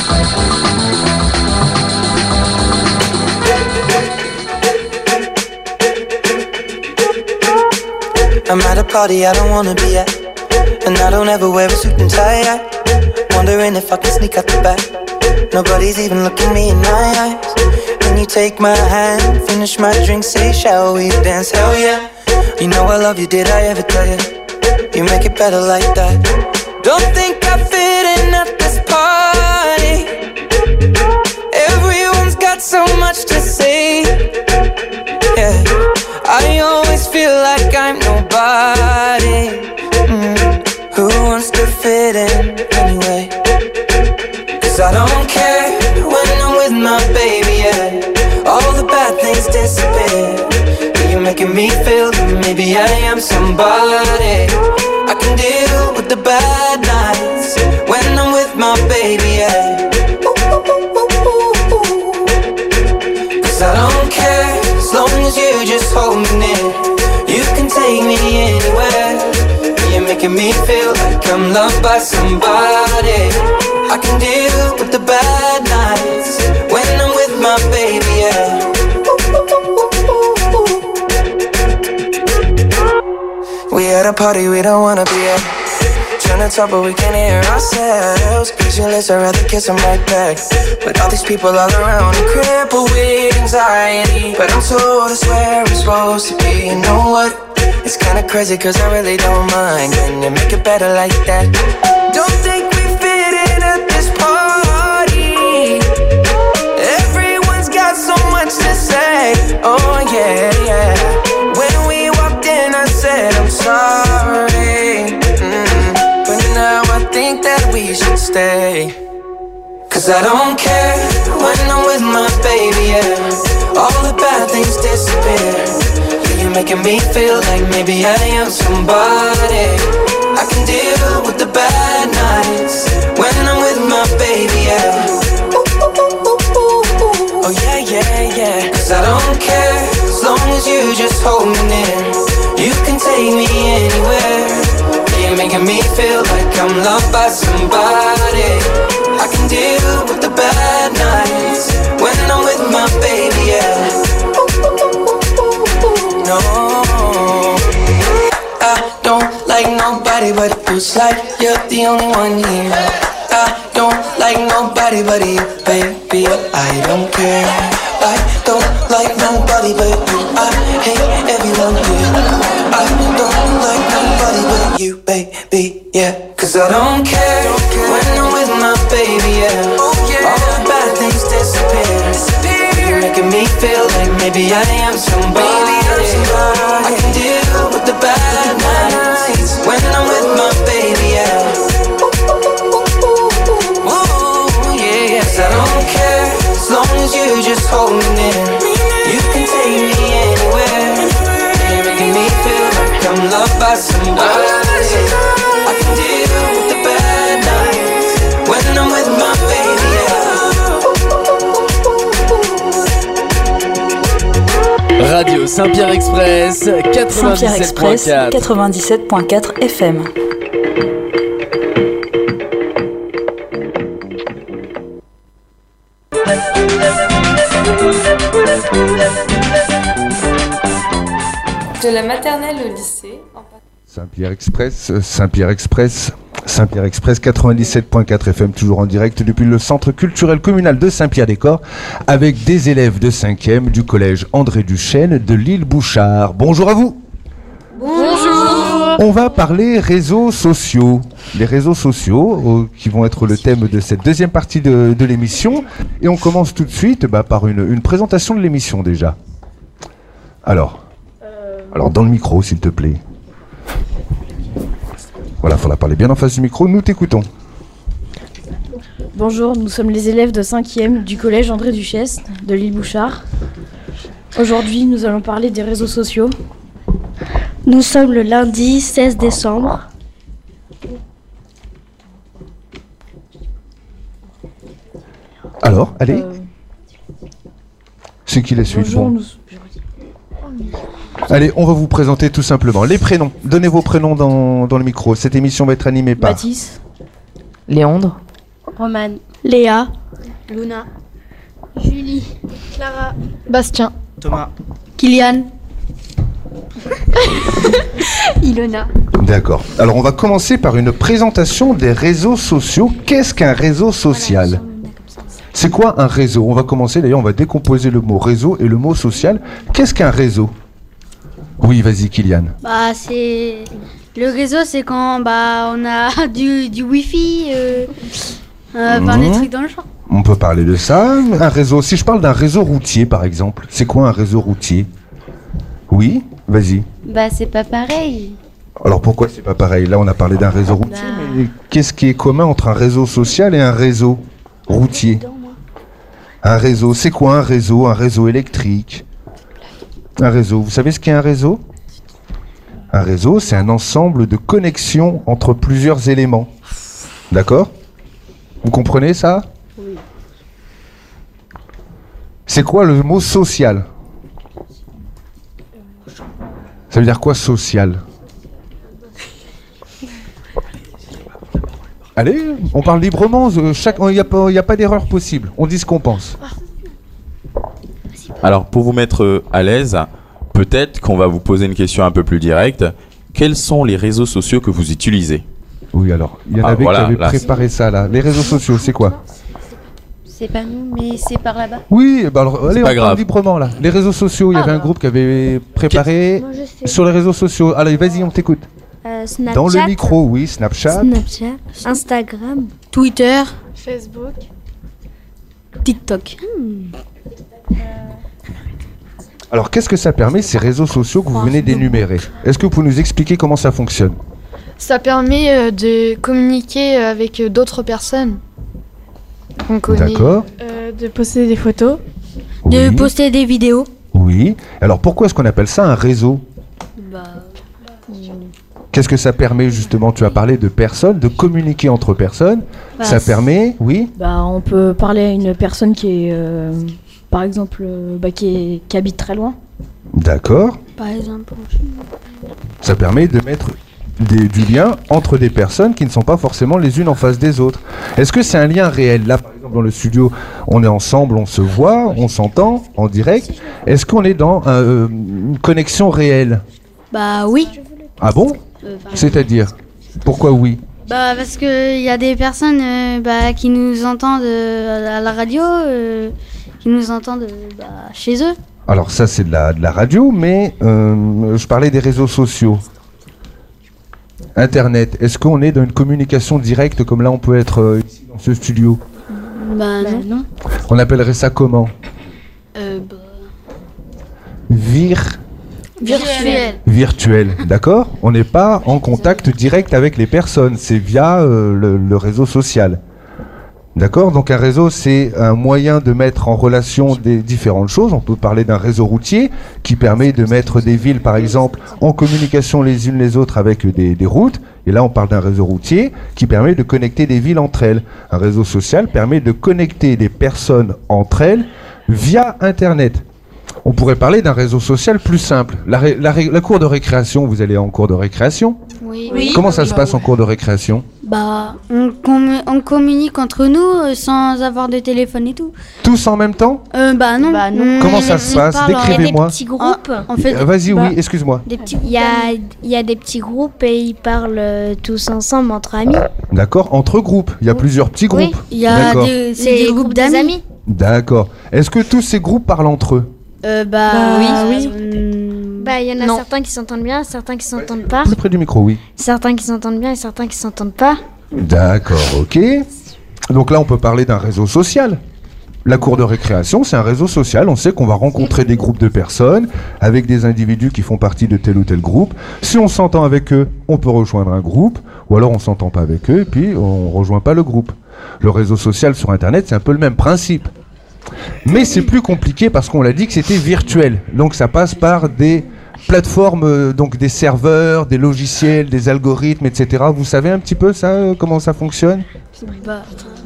I'm at a party I don't wanna be at, and I don't ever wear a suit and tie at. Wondering if I can sneak out the back. Nobody's even looking me in my eyes. Can you take my hand, finish my drink, say shall we dance? Hell yeah. You know I love you, did I ever tell you? You make it better like that. Don't think I fit in at this party. Everyone's got so much to say. Yeah, I always feel like I'm nobody. Mm. Who wants to fit in anyway? Cause I don't care when I'm with my baby, yeah. All the bad things disappear. You're making me feel that maybe I am somebody. I can deal with the bad nights when I'm with baby, yeah. Cause I don't care, as long as you just hold me near. You can take me anywhere. You're making me feel like I'm loved by somebody. I can deal with the bad nights when I'm with my baby, yeah. We at a party we don't wanna be at. Tryna talk but we can't hear ourselves. Pictureless, I'd rather kiss them right back. But all these people all around, I'm crippled with anxiety. But I'm told it's where I'm supposed to be. You know what? It's kinda crazy cause I really don't mind. Can you make it better like that? Don't think we fit in at this party. Everyone's got so much to say. Oh yeah, yeah. When we walked in I said I'm sorry, mm. But now I think that we should stay. Cause I don't care when I'm with my baby, yeah. All the bad things disappear. Yeah, you're making me feel like maybe I am somebody. I can deal with the bad nights when I'm with my baby, yeah. Oh yeah, yeah, yeah. Cause I don't care, as long as you just hold me near. You can take me anywhere. You're making me feel like I'm loved by somebody. I can deal with the bad nights when I'm with my baby, yeah. No, I don't like nobody but it feels like you're the only one here. I don't like nobody but you, baby, I don't care. I don't like nobody but you, I hate everyone here. I don't like nobody but you, baby, yeah. Cause I don't care when I'm with my baby, yeah. All the bad things disappear. You're making me feel like maybe I am somebody. I can deal with the bad nights when I'm with my baby, yeah. Ooh, yeah, yes, I don't care, as long as you just hold me near. You can take me anywhere. You're making me feel like I'm loved by somebody. I can deal with the bad nights when I'm with my baby, yeah. Radio Saint-Pierre Express, quatre-vingt-dix-sept point quatre. quatre-vingt-dix-sept point quatre F M. De la maternelle au lycée. En... Saint-Pierre Express, Saint-Pierre Express, Saint-Pierre Express quatre-vingt-dix-sept point quatre F M, toujours en direct depuis le centre culturel communal de Saint-Pierre-des-Corps, avec des élèves de cinquième du collège André Duchesne de l'île Bouchard. Bonjour à vous. Bonjour. On va parler réseaux sociaux. Les réseaux sociaux euh, qui vont être le thème de cette deuxième partie de, de l'émission. Et on commence tout de suite bah, par une, une présentation de l'émission déjà. Alors, euh... alors dans le micro s'il te plaît. Voilà, il faudra parler bien en face du micro, nous t'écoutons. Bonjour, nous sommes les élèves de cinquième du collège André Duchesne de l'île Bouchard. Aujourd'hui, nous allons parler des réseaux sociaux. Nous sommes le lundi seize décembre. Alors, allez. Euh... C'est qui la suite? Bonjour, bon. nous... Allez, on va vous présenter tout simplement les prénoms. Donnez vos prénoms dans, dans le micro. Cette émission va être animée par... Mathis. Léandre. Romane. Léa. Luna. Julie. Clara. Bastien. Thomas. Kylian. Ilona. D'accord. Alors, on va commencer par une présentation des réseaux sociaux. Qu'est-ce qu'un réseau social ? C'est quoi un réseau? On va commencer, d'ailleurs, on va décomposer le mot réseau et le mot social. Qu'est-ce qu'un réseau? Oui, vas-y, Kylian. Bah, c'est... Le réseau, c'est quand bah, on a du, du Wi-Fi, euh, euh, mmh. des trucs dans le champ. On peut parler de ça. Un réseau, si je parle d'un réseau routier, par exemple, c'est quoi un réseau routier? Oui, vas-y. Bah, c'est pas pareil. Alors, pourquoi c'est pas pareil? Là, on a parlé d'un réseau routier, bah... mais qu'est-ce qui est commun entre un réseau social et un réseau routier? Un réseau, c'est quoi un réseau? Un réseau électrique. Un réseau, vous savez ce qu'est un réseau? Un réseau, c'est un ensemble de connexions entre plusieurs éléments. D'accord? Vous comprenez ça? Oui. C'est quoi le mot social? Ça veut dire quoi social? Allez, on parle librement, il n'y a pas, y a pas d'erreur possible. On dit ce qu'on pense. Alors, pour vous mettre à l'aise, peut-être qu'on va vous poser une question un peu plus directe. Quels sont les réseaux sociaux que vous utilisez? Oui, alors, il y en Ah, avait voilà, qui avaient là, préparé ça, là. Les réseaux sociaux, c'est quoi? C'est pas nous, mais c'est par là-bas. Oui, bah alors, allez, on pas parle grave. librement, là. Les réseaux sociaux, il y Ah, avait un bah. groupe qui avait préparé Moi, je sais. sur les réseaux sociaux. Allez, vas-y, on t'écoute. Euh, Snapchat. Dans le micro, oui, Snapchat. Snapchat. Instagram. Twitter. Facebook. TikTok. Alors, qu'est-ce que ça permet, ces réseaux sociaux que vous venez d'énumérer? Est-ce que vous pouvez nous expliquer comment ça fonctionne? Ça permet euh, de communiquer avec euh, d'autres personnes qu'on connaît. D'accord. Euh, de poster des photos. Oui. De poster des vidéos. Oui. Alors, pourquoi est-ce qu'on appelle ça un réseau? Bah, Qu'est-ce que ça permet, justement? Tu as parlé de personnes, de communiquer entre personnes. Bah, ça c'est- permet, oui? Bah, on peut parler à une personne qui est, euh, par exemple, euh, bah, qui, est- qui habite très loin. D'accord. par exemple. Ça permet de mettre des- du lien entre des personnes qui ne sont pas forcément les unes en face des autres. Est-ce que c'est un lien réel? Là, par exemple, dans le studio, on est ensemble, on se voit, on s'entend en direct. Est-ce qu'on est dans euh, une connexion réelle? Bah oui. Ah bon? Euh, par C'est-à-dire? Pourquoi oui? Bah parce que il y a des personnes euh, bah, qui nous entendent euh, à la radio, euh, qui nous entendent euh, bah, chez eux. Alors ça, c'est de la, de la radio, mais euh, je parlais des réseaux sociaux. Internet, est-ce qu'on est dans une communication directe comme là on peut être euh, ici dans ce studio? Bah non. On appellerait ça comment? Euh, bah, Vir... virtuel. Virtuel, d'accord? On n'est pas en contact direct avec les personnes, c'est via euh, le, le réseau social. D'accord? Donc un réseau, c'est un moyen de mettre en relation des différentes choses. On peut parler d'un réseau routier qui permet de mettre des villes, par exemple, en communication les unes les autres avec des, des routes. Et là, on parle d'un réseau routier qui permet de connecter des villes entre elles. Un réseau social permet de connecter des personnes entre elles via Internet. On pourrait parler d'un réseau social plus simple. La, ré- la, ré- la cour de récréation, vous allez en cours de récréation? Oui. Comment ça se passe en cours de récréation? Bah on, commu- on communique entre nous euh, sans avoir de téléphone et tout. Tous en même temps? Euh, bah non. On- Comment ça on se passe? parle en- Décrivez-moi. Il y a des petits groupes. En fait, Euh, Vas-y, bah, oui, excuse-moi. Des petits. Il y a, il y a des petits groupes et ils parlent euh, tous ensemble entre amis. D'accord, entre groupes. Il y a plusieurs petits groupes. Oui, il y a D'accord. des, c'est des groupes d'amis. D'accord. Est-ce que tous ces groupes parlent entre eux? Euh, bah, Bah, oui. Bah, il y en a Non. certains qui s'entendent bien, certains qui s'entendent pas. Plus près du micro, oui. Certains qui s'entendent bien et certains qui s'entendent pas. D'accord, ok. Donc là, on peut parler d'un réseau social. La cour de récréation, c'est un réseau social. On sait qu'on va rencontrer des groupes de personnes avec des individus qui font partie de tel ou tel groupe. Si on s'entend avec eux, on peut rejoindre un groupe, ou alors on s'entend pas avec eux et puis on rejoint pas le groupe. Le réseau social sur Internet, c'est un peu le même principe. Mais c'est plus compliqué parce qu'on l'a dit que c'était virtuel. Donc ça passe par des plateformes, euh, donc des serveurs, des logiciels, des algorithmes, et cetera. Vous savez un petit peu ça, euh, comment ça fonctionne? Bah,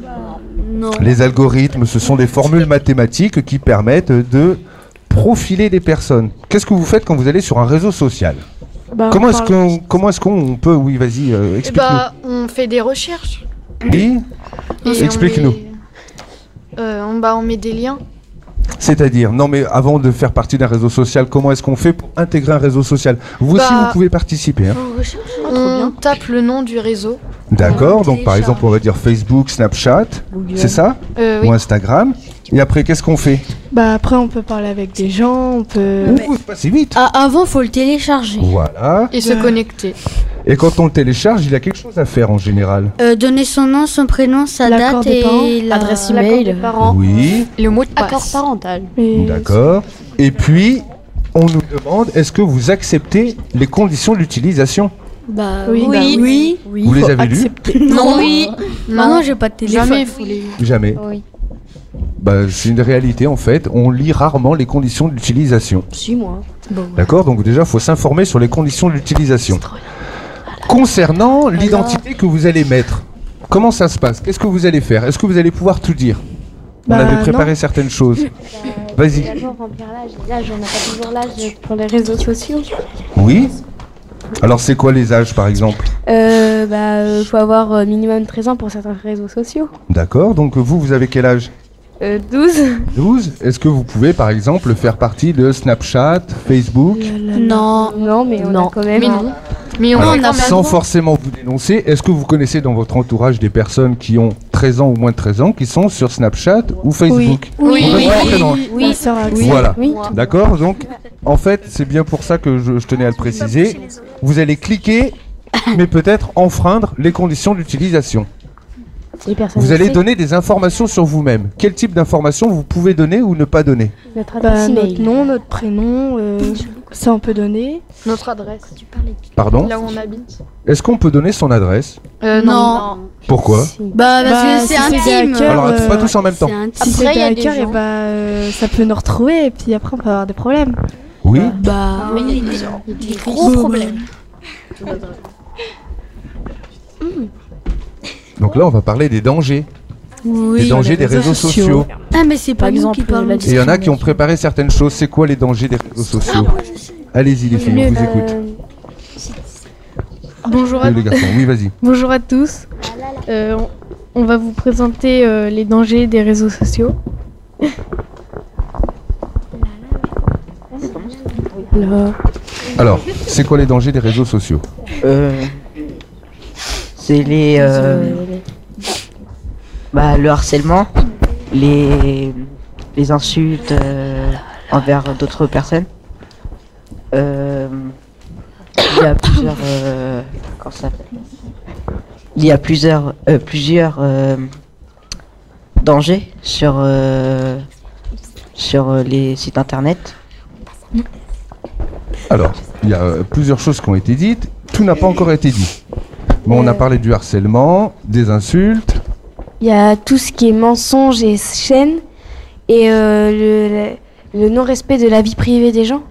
non. Les algorithmes, ce sont des formules mathématiques qui permettent de profiler des personnes. Qu'est-ce que vous faites quand vous allez sur un réseau social? Bah, Comment on est-ce parle- qu'on comment est-ce qu'on peut... Oui, vas-y, euh, Eh explique-nous. bah, on fait des recherches. Oui, Et on explique-nous. met- Euh, on, bah, on met des liens. C'est-à-dire, non mais avant de faire partie d'un réseau social, comment est-ce qu'on fait pour intégrer un réseau social? Vous aussi, Bah, vous pouvez participer. Hein. On tape le nom du réseau. D'accord, donc par exemple, on va dire Facebook, Snapchat, Google. c'est ça? Euh, Ou oui. Instagram. Et après, qu'est-ce qu'on fait? Bah après on peut parler avec des gens, on peut. Ouh, c'est passé vite. Ah, avant, faut le télécharger. Voilà. Et se Bah. connecter. Et quand on le télécharge, il y a quelque chose à faire en général. Euh, donner son nom, son prénom, sa L'accord date des et parents, la... adresse L'accord email. des parents. Oui, Le mot de Accord passe. parental. Mais- d'accord. Et puis, on nous demande, est-ce que vous acceptez les conditions d'utilisation? Bah Oui, oui. bah oui. oui. Vous les Faut avez lus? accepter. Non. Oui. Non. Ah non, j'ai pas de téléphone. Jamais, faut les... Jamais. Oui. Bah, c'est une réalité en fait. On lit rarement les conditions d'utilisation. Si, moi. Bon. D'accord? Donc déjà, il faut s'informer sur les conditions d'utilisation. Concernant l'identité que vous allez mettre, comment ça se passe? Qu'est-ce que vous allez faire? Est-ce que vous allez pouvoir tout dire? Bah, On avait préparé non. certaines choses. Vas-y. D'abord remplir l'âge. L'âge, on n'a pas toujours l'âge pour les réseaux sociaux. Oui. Alors c'est quoi les âges par exemple? Euh, bah, euh, faut avoir euh, minimum treize ans pour certains réseaux sociaux. D'accord, donc vous, vous avez quel âge? Euh, douze. douze. Est-ce que vous pouvez par exemple faire partie de Snapchat, Facebook? Non. Non, mais on Non. a quand même. Mais un- non. Mais on Alors, en a sans forcément vous dénoncer, est-ce que vous connaissez dans votre entourage des personnes qui ont treize ans ou moins de treize ans qui sont sur Snapchat ou Facebook? Oui, On va oui, pas rentrer oui, dans- oui, oui. Ma sœur a- oui. Voilà, Oui. d'accord. Donc, en fait, c'est bien pour ça que je, je tenais à le préciser. Vous allez cliquer, mais peut-être enfreindre les conditions d'utilisation. Les personnes Vous allez âgées. donner des informations sur vous-même. Quel type d'informations vous pouvez donner ou ne pas donner? Notre Bah, adresse email. notre nom, notre prénom, euh, ça on peut donner. Notre adresse. Pardon? Là où on habite. Est-ce qu'on peut donner son adresse? Euh, non. Pourquoi? Bah, parce Bah, que si c'est c'est des intime. hackers, Alors, euh, pas tous en même temps. Si c'est Après, des il y a des hackers, et gens- bah, euh, ça peut nous retrouver et puis après on peut avoir des problèmes. Oui. Bah, oui, des gros problèmes. Donc là, on va parler des dangers. Oui. Des dangers des réseaux sociaux. Ah, mais c'est pas nous qui parlons. Et il y en a qui ont préparé certaines choses. C'est quoi les dangers des réseaux sociaux? Allez-y les filles, on vous écoute. Bonjour à Et les garçons, oui vas-y. Bonjour à tous. Euh, on, on va vous présenter euh, les dangers des réseaux sociaux. Là. Alors, c'est quoi les dangers des réseaux sociaux? Euh, c'est les euh, bah, le harcèlement, les les insultes euh, envers d'autres personnes. Euh, il y a plusieurs euh, comment ça s'appelle il y a plusieurs euh, plusieurs euh, dangers sur euh, sur euh, les sites internet. Alors, il y a euh, plusieurs choses qui ont été dites. Tout n'a pas encore été dit. Bon, on a parlé du harcèlement, des insultes. Il y a tout ce qui est mensonge et chaîne et euh, le, le non-respect de la vie privée des gens.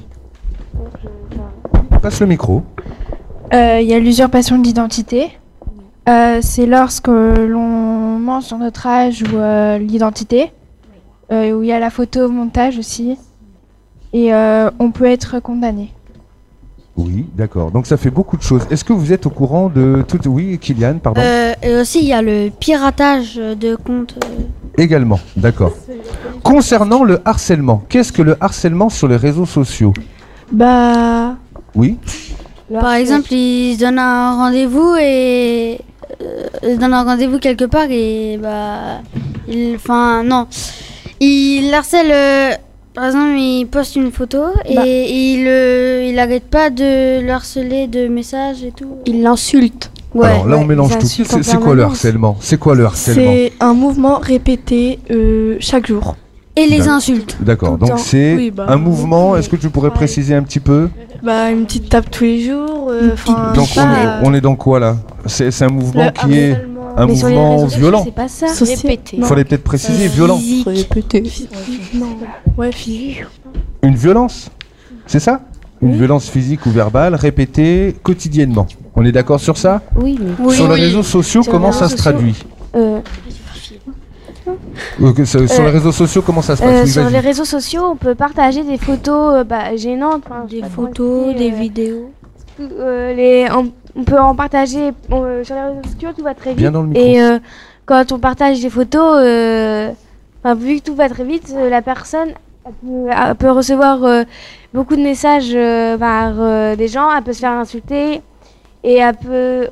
Passe le micro. Euh, Il y a l'usurpation d'identité. Euh, c'est lorsque l'on ment sur notre âge ou euh, l'identité. Euh, où il y a la photo montage aussi. Et euh, on peut être condamné. Oui, d'accord. Donc ça fait beaucoup de choses. Est-ce que vous êtes au courant de tout? Oui, Kylian, pardon. Euh, et aussi, il y a le piratage de comptes. euh. Également, d'accord. Concernant le harcèlement, qu'est-ce que le harcèlement sur les réseaux sociaux? Bah. Oui. Par exemple, ils se donnent un rendez-vous et. euh, ils se donnent un rendez-vous quelque part et. Bah. ils- Enfin, non. Ils harcèlent. euh, par exemple, ils postent une photo et Bah. il euh, il arrête pas de le harceler de messages et tout. Ils l'insultent. Ouais. Alors là, on ouais, mélange ils tout. insultent C'est en c'est quoi le permanence. harcèlement? C'est quoi le harcèlement? C'est un mouvement répété euh, chaque jour. Et les D'accord. insultes. D'accord. Tout le Donc temps. c'est Oui, bah, un mouvement. Est-ce que tu pourrais préciser un petit peu? Bah, une petite tape tous les jours. euh, enfin, Donc je sais on pas, est, euh, on est dans quoi là? C'est c'est un mouvement Le qui est un Mais sur les mouvement réseaux sociaux, violent. c'est pas ça. Répété. Il fallait peut-être préciser Euh, violent. Répété. Non. Ouais, physique. Une violence, c'est ça? Une violence physique ou verbale répétée quotidiennement. On est d'accord sur ça? Oui, mais... Sur les réseaux sociaux, comment ça se traduit? Euh, Euh, que ça- Sur Euh, les réseaux sociaux, comment ça se passe? euh, Oui, sur vas-y. les réseaux sociaux, on peut partager des photos euh, bah, gênantes. Des photos, des vidéos. Euh, les, on, on peut en partager euh, sur les réseaux sociaux, tout va très vite. Bien dans le micro. Et euh, quand on partage des photos, euh, enfin, vu que tout va très vite, euh, la personne elle peut, elle peut recevoir euh, beaucoup de messages euh, par euh, des gens, elle peut se faire insulter et elle peut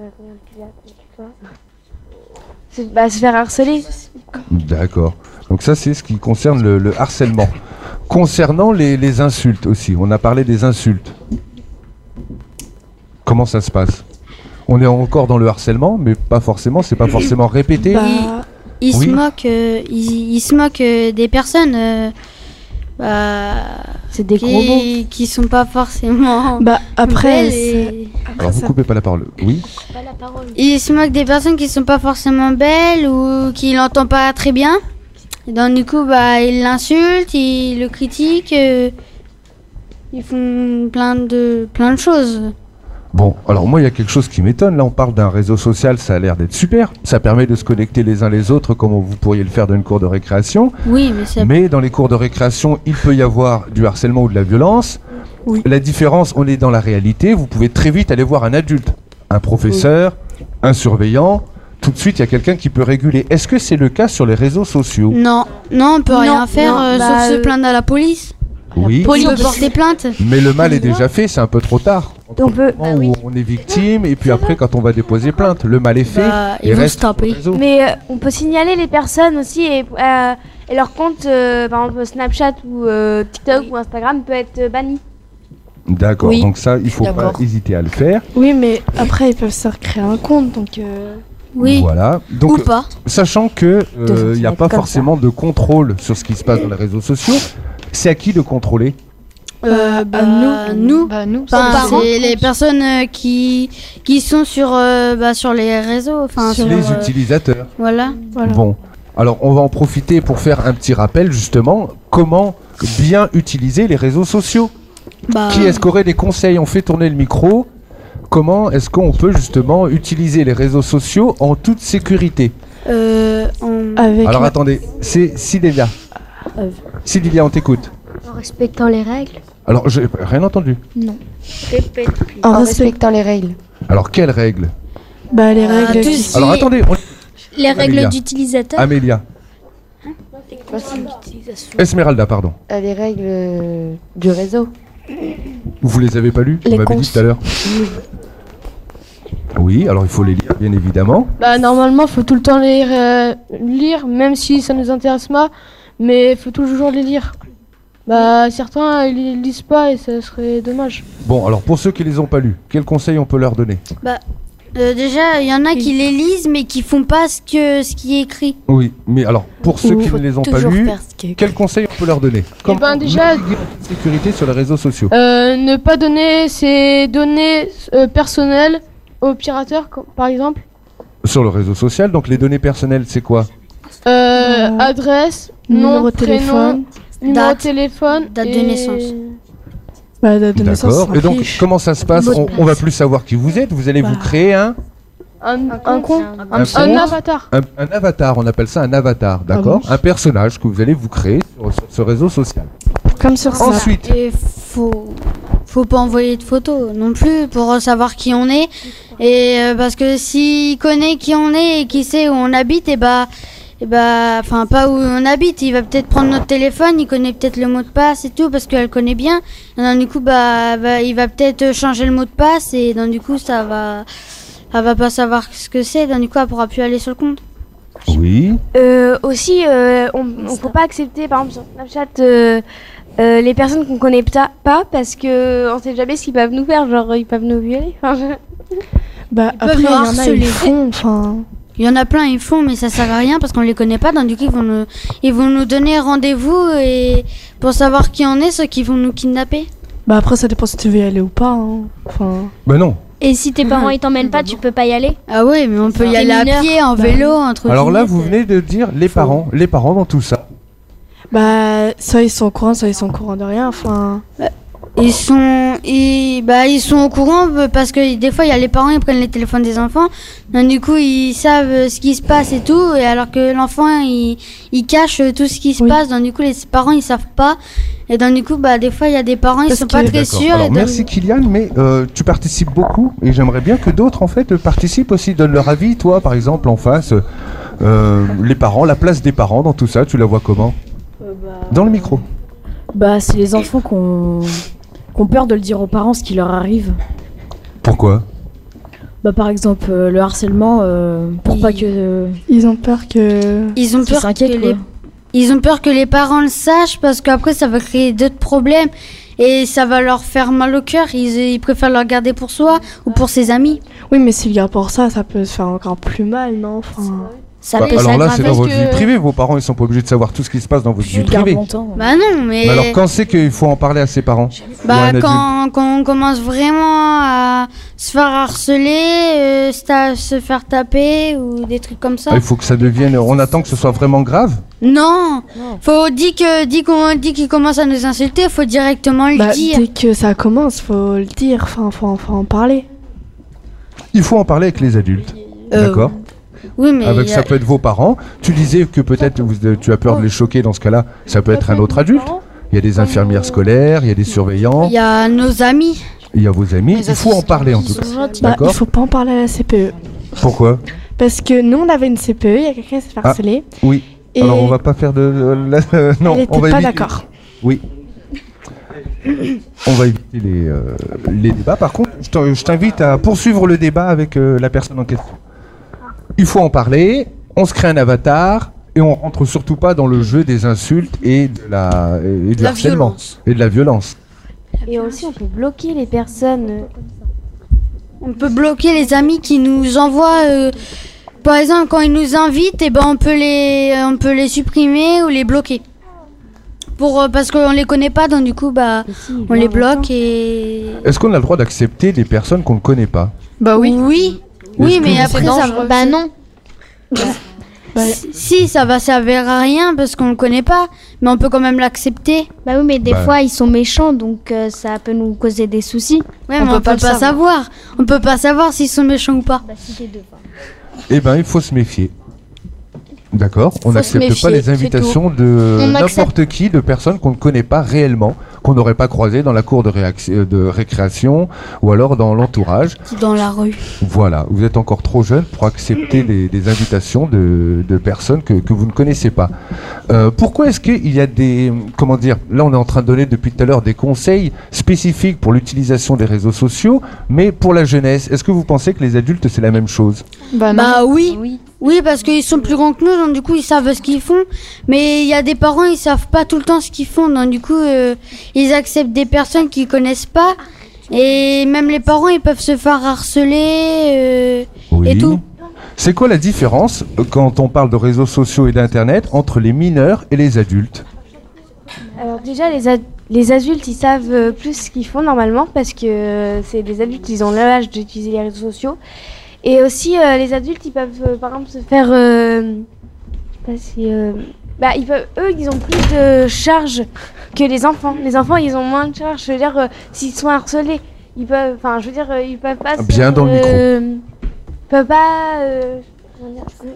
se, bah, se faire harceler. D'accord. Donc ça, c'est ce qui concerne le, le harcèlement. Concernant les, les insultes aussi, on a parlé des insultes. Comment ça se passe? On est encore dans le harcèlement, mais pas forcément, c'est pas forcément répété. Ils, ils Oui. se moquent, euh, ils, ils se moquent euh, des personnes euh, bah, c'est des qui, qui sont pas forcément. Bah, après, belles c'est- et- Alors vous coupez pas la parole. Oui. Ils se moquent des personnes qui sont pas forcément belles ou qui l'entendent pas très bien. Et donc du coup, bah, ils l'insultent, ils le critiquent, euh, ils font plein de plein de choses. Bon, alors moi, il y a quelque chose qui m'étonne. Là, on parle d'un réseau social, ça a l'air d'être super. Ça permet de se connecter les uns les autres comme vous pourriez le faire dans une cour de récréation. Oui, mais c'est... Mais dans les cours de récréation, il peut y avoir du harcèlement ou de la violence. Oui. La différence, on est dans la réalité. Vous pouvez très vite aller voir un adulte, un professeur, oui. un surveillant. Tout de suite, il y a quelqu'un qui peut réguler. Est-ce que c'est le cas sur les réseaux sociaux? Non, non, on peut Non, rien faire non, euh, bah, sauf se euh, plaindre à la police. Oui. On peut porter plainte. Mais le mal est déjà fait, c'est un peu trop tard. On peut. Bah oui. Où on est victime et puis après, quand on va déposer plainte, le mal est fait. Bah, et ils vont reste se taper. sur le réseau. Mais euh, on peut signaler les personnes aussi et, euh, et leur compte, euh, par exemple Snapchat ou euh, TikTok ou Instagram peut être euh, banni. D'accord, Oui. donc ça, il faut pas D'accord. hésiter à le faire. Oui, mais après, ils peuvent se recréer un compte, donc... euh, Oui. Voilà. Donc, Ou pas. Sachant que il n'y a être pas comme forcément de contrôle sur ce qui se passe dans les réseaux sociaux, c'est à qui de contrôler? Euh, bah, nous, nous, Bah, nous, Enfin, c'est- c'est les personnes euh, qui qui sont sur euh, bah, sur les réseaux, enfin sur, Les euh, utilisateurs. voilà. Bon, alors on va en profiter pour faire un petit rappel justement comment bien utiliser les réseaux sociaux. Bah, Qui est-ce qu'aurait des conseils? On fait tourner le micro. Comment est-ce qu'on peut justement utiliser les réseaux sociaux en toute sécurité? euh, on- avec Alors la- attendez, c'est Sidelia. Euh. Sidelia, on t'écoute. En respectant les règles. Alors, j'ai rien entendu. Non. En En respect- respectant les règles. Alors, quelles règles? Bah, les Ah, règles... tout qui- ce Alors, qui- attendez. on- Les règles Amélia. d'utilisateur. Amélia. Esmeralda, pardon. Euh, les règles euh, du réseau. Vous les avez pas lues? Vous Les m'avez dit cons. tout à l'heure. Oui, alors il faut les lire, bien évidemment. Bah normalement faut tout le temps les euh, lire, même si ça nous intéresse pas, mais faut toujours les lire. Bah certains ils les lisent pas et ça serait dommage. Bon, alors pour ceux qui les ont pas lus, quels conseils on peut leur donner? bah, euh, déjà, il y en a qui les lisent mais qui font pas ce que ce qui est écrit. Oui, mais alors pour ceux qui Faut ne les ont pas toujours lus, faire ce qui est- quels conseils on peut leur donner? Comment ben, déjà- naviguer en sécurité sur les réseaux sociaux. Euh, ne pas donner ses données euh, personnelles aux pirates, co- par exemple. Sur le réseau social, donc les données personnelles, c'est quoi? Euh, Euh, adresse, numéro nom, de téléphone, prénom, numéro de date, téléphone, date de et- naissance. Bah, date de naissance, D'accord. on Et donc, fiche. comment ça se passe? Mot de on, on va plus savoir qui vous êtes. Vous allez vous Bah. créer un, un, un compte, un, un, compte, avatar. un, un avatar. On appelle ça un avatar, d'accord? bon Un personnage que vous allez vous créer sur, sur ce réseau social. Comme sur Snap. Ensuite, Et faut faut pas envoyer de photos non plus pour savoir qui on est. Et euh, parce que s'il connaît qui on est et qui sait où on habite, et bah et bah enfin pas où on habite, il va peut-être prendre notre téléphone, il connaît peut-être le mot de passe et tout parce qu'elle connaît bien. Et donc, du coup bah, bah il va peut-être changer le mot de passe et donc du coup ça va elle va pas savoir ce que c'est, donc du coup elle pourra plus aller sur le compte. oui. Euh, aussi, euh, on ne peut pas accepter, par exemple, sur Snapchat, euh, euh, les personnes qu'on connaît pta- pas parce que on sait jamais ce qu'ils peuvent nous faire, genre ils peuvent nous violer. Enfin, je- Bah, peuvent après, il y nous en a, harceler. ils font, enfin... Il y en a plein, ils font, mais ça sert à rien parce qu'on les connaît pas. Donc du coup, ils vont nous, ils vont nous donner rendez-vous et pour savoir qui on est, ceux qui vont nous kidnapper. Bah, après, ça dépend si tu veux y aller ou pas, hein. Enfin... Ben non. Et si tes parents ils t'emmènent pas, tu peux pas y aller. Ah oui, mais on peut y T'es aller à mineur. pied, en Bah, vélo, entre Alors là, vous venez de dire les parents, les parents dans tout ça. Bah, soit ils sont au courant, soit ils sont au courant de rien, enfin... Ils sont, ils, bah, ils sont au courant euh, parce que des fois, il y a les parents, ils prennent les téléphones des enfants. Donc du coup, ils savent euh, ce qui se passe et tout. Et alors que l'enfant, il, il cache euh, tout ce qui se Oui. passe. Donc du coup, les parents, ils savent pas. Et donc du coup, bah, des fois, il y a des parents, ils Parce sont que- pas très D'accord. sûrs. Alors et donc- merci Kylian, mais euh, tu participes beaucoup et j'aimerais bien que d'autres en fait participent aussi, donnent leur avis. Toi, par exemple, en face, euh, les parents, la place des parents dans tout ça, tu la vois comment? Dans le micro. Bah, c'est les enfants qui ont... qui ont peur de le dire aux parents ce qui leur arrive. Pourquoi? Bah, par exemple, euh, le harcèlement, euh, pour pas que... Ils ont peur que... Ils ont qu'ils peur que s'inquiètent, les... quoi. Ils ont peur que les parents le sachent parce qu'après ça va créer d'autres problèmes et ça va leur faire mal au cœur. Ils, ils préfèrent le garder pour soi ou pour ses amis. Oui, mais s'ils le gardent pour ça, ça peut se faire encore plus mal, non? Enfin... Ça Bah, peut alors là, s'aggraver c'est dans parce votre que- vie privée. Vos parents, ils sont pas obligés de savoir tout ce qui se passe dans votre vie privée. Bah non, mais... Mais alors, quand c'est qu'il faut en parler à ses parents? Ou à un Bah adulte? quand, quand on commence vraiment à se faire harceler, euh, sta- se faire taper ou des trucs comme ça. Ah, il faut que ça devienne. On attend que ce soit vraiment grave. Non, faut dit que dit qu'on dit qu'il commence à nous insulter, faut directement le Bah, dire. dès que ça commence, faut le dire, enfin, faut, faut en parler. Il faut en parler avec les adultes. Euh, D'accord. Oui, mais Avec il y a- ça peut être vos parents. Tu disais que peut-être vous- tu as peur de les choquer dans ce cas-là. Ça peut être un autre adulte. Il y a des infirmières scolaires, il y a des surveillants, il y a nos amis. il y a vos amis. Il faut en parler en tout cas. Bah, D'accord. il faut pas en parler à la C P E. Pourquoi? Parce que nous, on avait une C P E, il y a quelqu'un qui s'est fait Ah, harceler. oui. Et Alors on va pas faire de. euh, la- euh, non, Elle on était va pas éviter- d'accord. Oui. On va éviter les, euh, les débats. Par contre, je t'in- je t'invite à poursuivre le débat avec euh, la personne en question. Il faut en parler. On se crée un avatar et on rentre surtout pas dans le jeu des insultes et de la et du La harcèlement violence. et de la violence. Et aussi, on peut bloquer les personnes. euh, On peut bloquer les amis qui nous envoient. euh, par exemple, quand ils nous invitent, eh ben, on, peut les, on peut les supprimer ou les bloquer. Pour, euh, parce qu'on les connaît pas, donc du coup, bah, on les bloque et. Est-ce qu'on a le droit d'accepter des personnes qu'on ne connaît pas? Bah oui. Oui, oui, Est-ce mais que- après, C'est ça dangereux, Bah non. Si- Si, ça va servir à rien parce qu'on le connaît pas, mais on peut quand même l'accepter. Bah oui, mais des Bah. fois ils sont méchants, donc euh, ça peut nous causer des soucis. Ouais, mais on peut pas, savoir. On peut pas savoir s'ils sont méchants ou pas. Bah, si t'es deux fois. Eh ben, il faut se méfier. D'accord. On se n'accepte méfier, pas les c'est invitations tout. de On n'importe accepte- qui, de personnes qu'on ne connaît pas réellement, qu'on n'aurait pas croisées dans la cour de, réac- de récréation ou alors dans l'entourage. Dans la rue. Voilà, vous êtes encore trop jeune pour accepter des, des invitations de, de personnes que, que vous ne connaissez pas. Euh, pourquoi est-ce qu'il y a des... Comment dire? Là, on est en train de donner depuis tout à l'heure des conseils spécifiques pour l'utilisation des réseaux sociaux, mais pour la jeunesse, est-ce que vous pensez que les adultes, c'est la même chose? Bah, oui. oui. parce qu'ils sont plus grands que nous, donc du coup ils savent ce qu'ils font. Mais il y a des parents, ils savent pas tout le temps ce qu'ils font, donc du coup euh, ils acceptent des personnes qu'ils connaissent pas. Et même les parents, ils peuvent se faire harceler euh, et tout. C'est quoi la différence, euh, quand on parle de réseaux sociaux et d'Internet, entre les mineurs et les adultes? Alors déjà, les, ad- les adultes, ils savent euh, plus ce qu'ils font normalement parce que euh, c'est des adultes, ils ont l'âge d'utiliser les réseaux sociaux. Et aussi, euh, les adultes, ils peuvent, euh, par exemple, se faire... euh, je sais pas si... euh, bah, ils peuvent, eux, ils ont plus de charges que les enfants. Les enfants, ils ont moins de charges. Je veux dire, euh, s'ils sont harcelés, ils peuvent... Enfin, je veux dire, euh, ils peuvent pas... se Bien faire, dans le micro. euh, Ils peuvent pas... euh, comment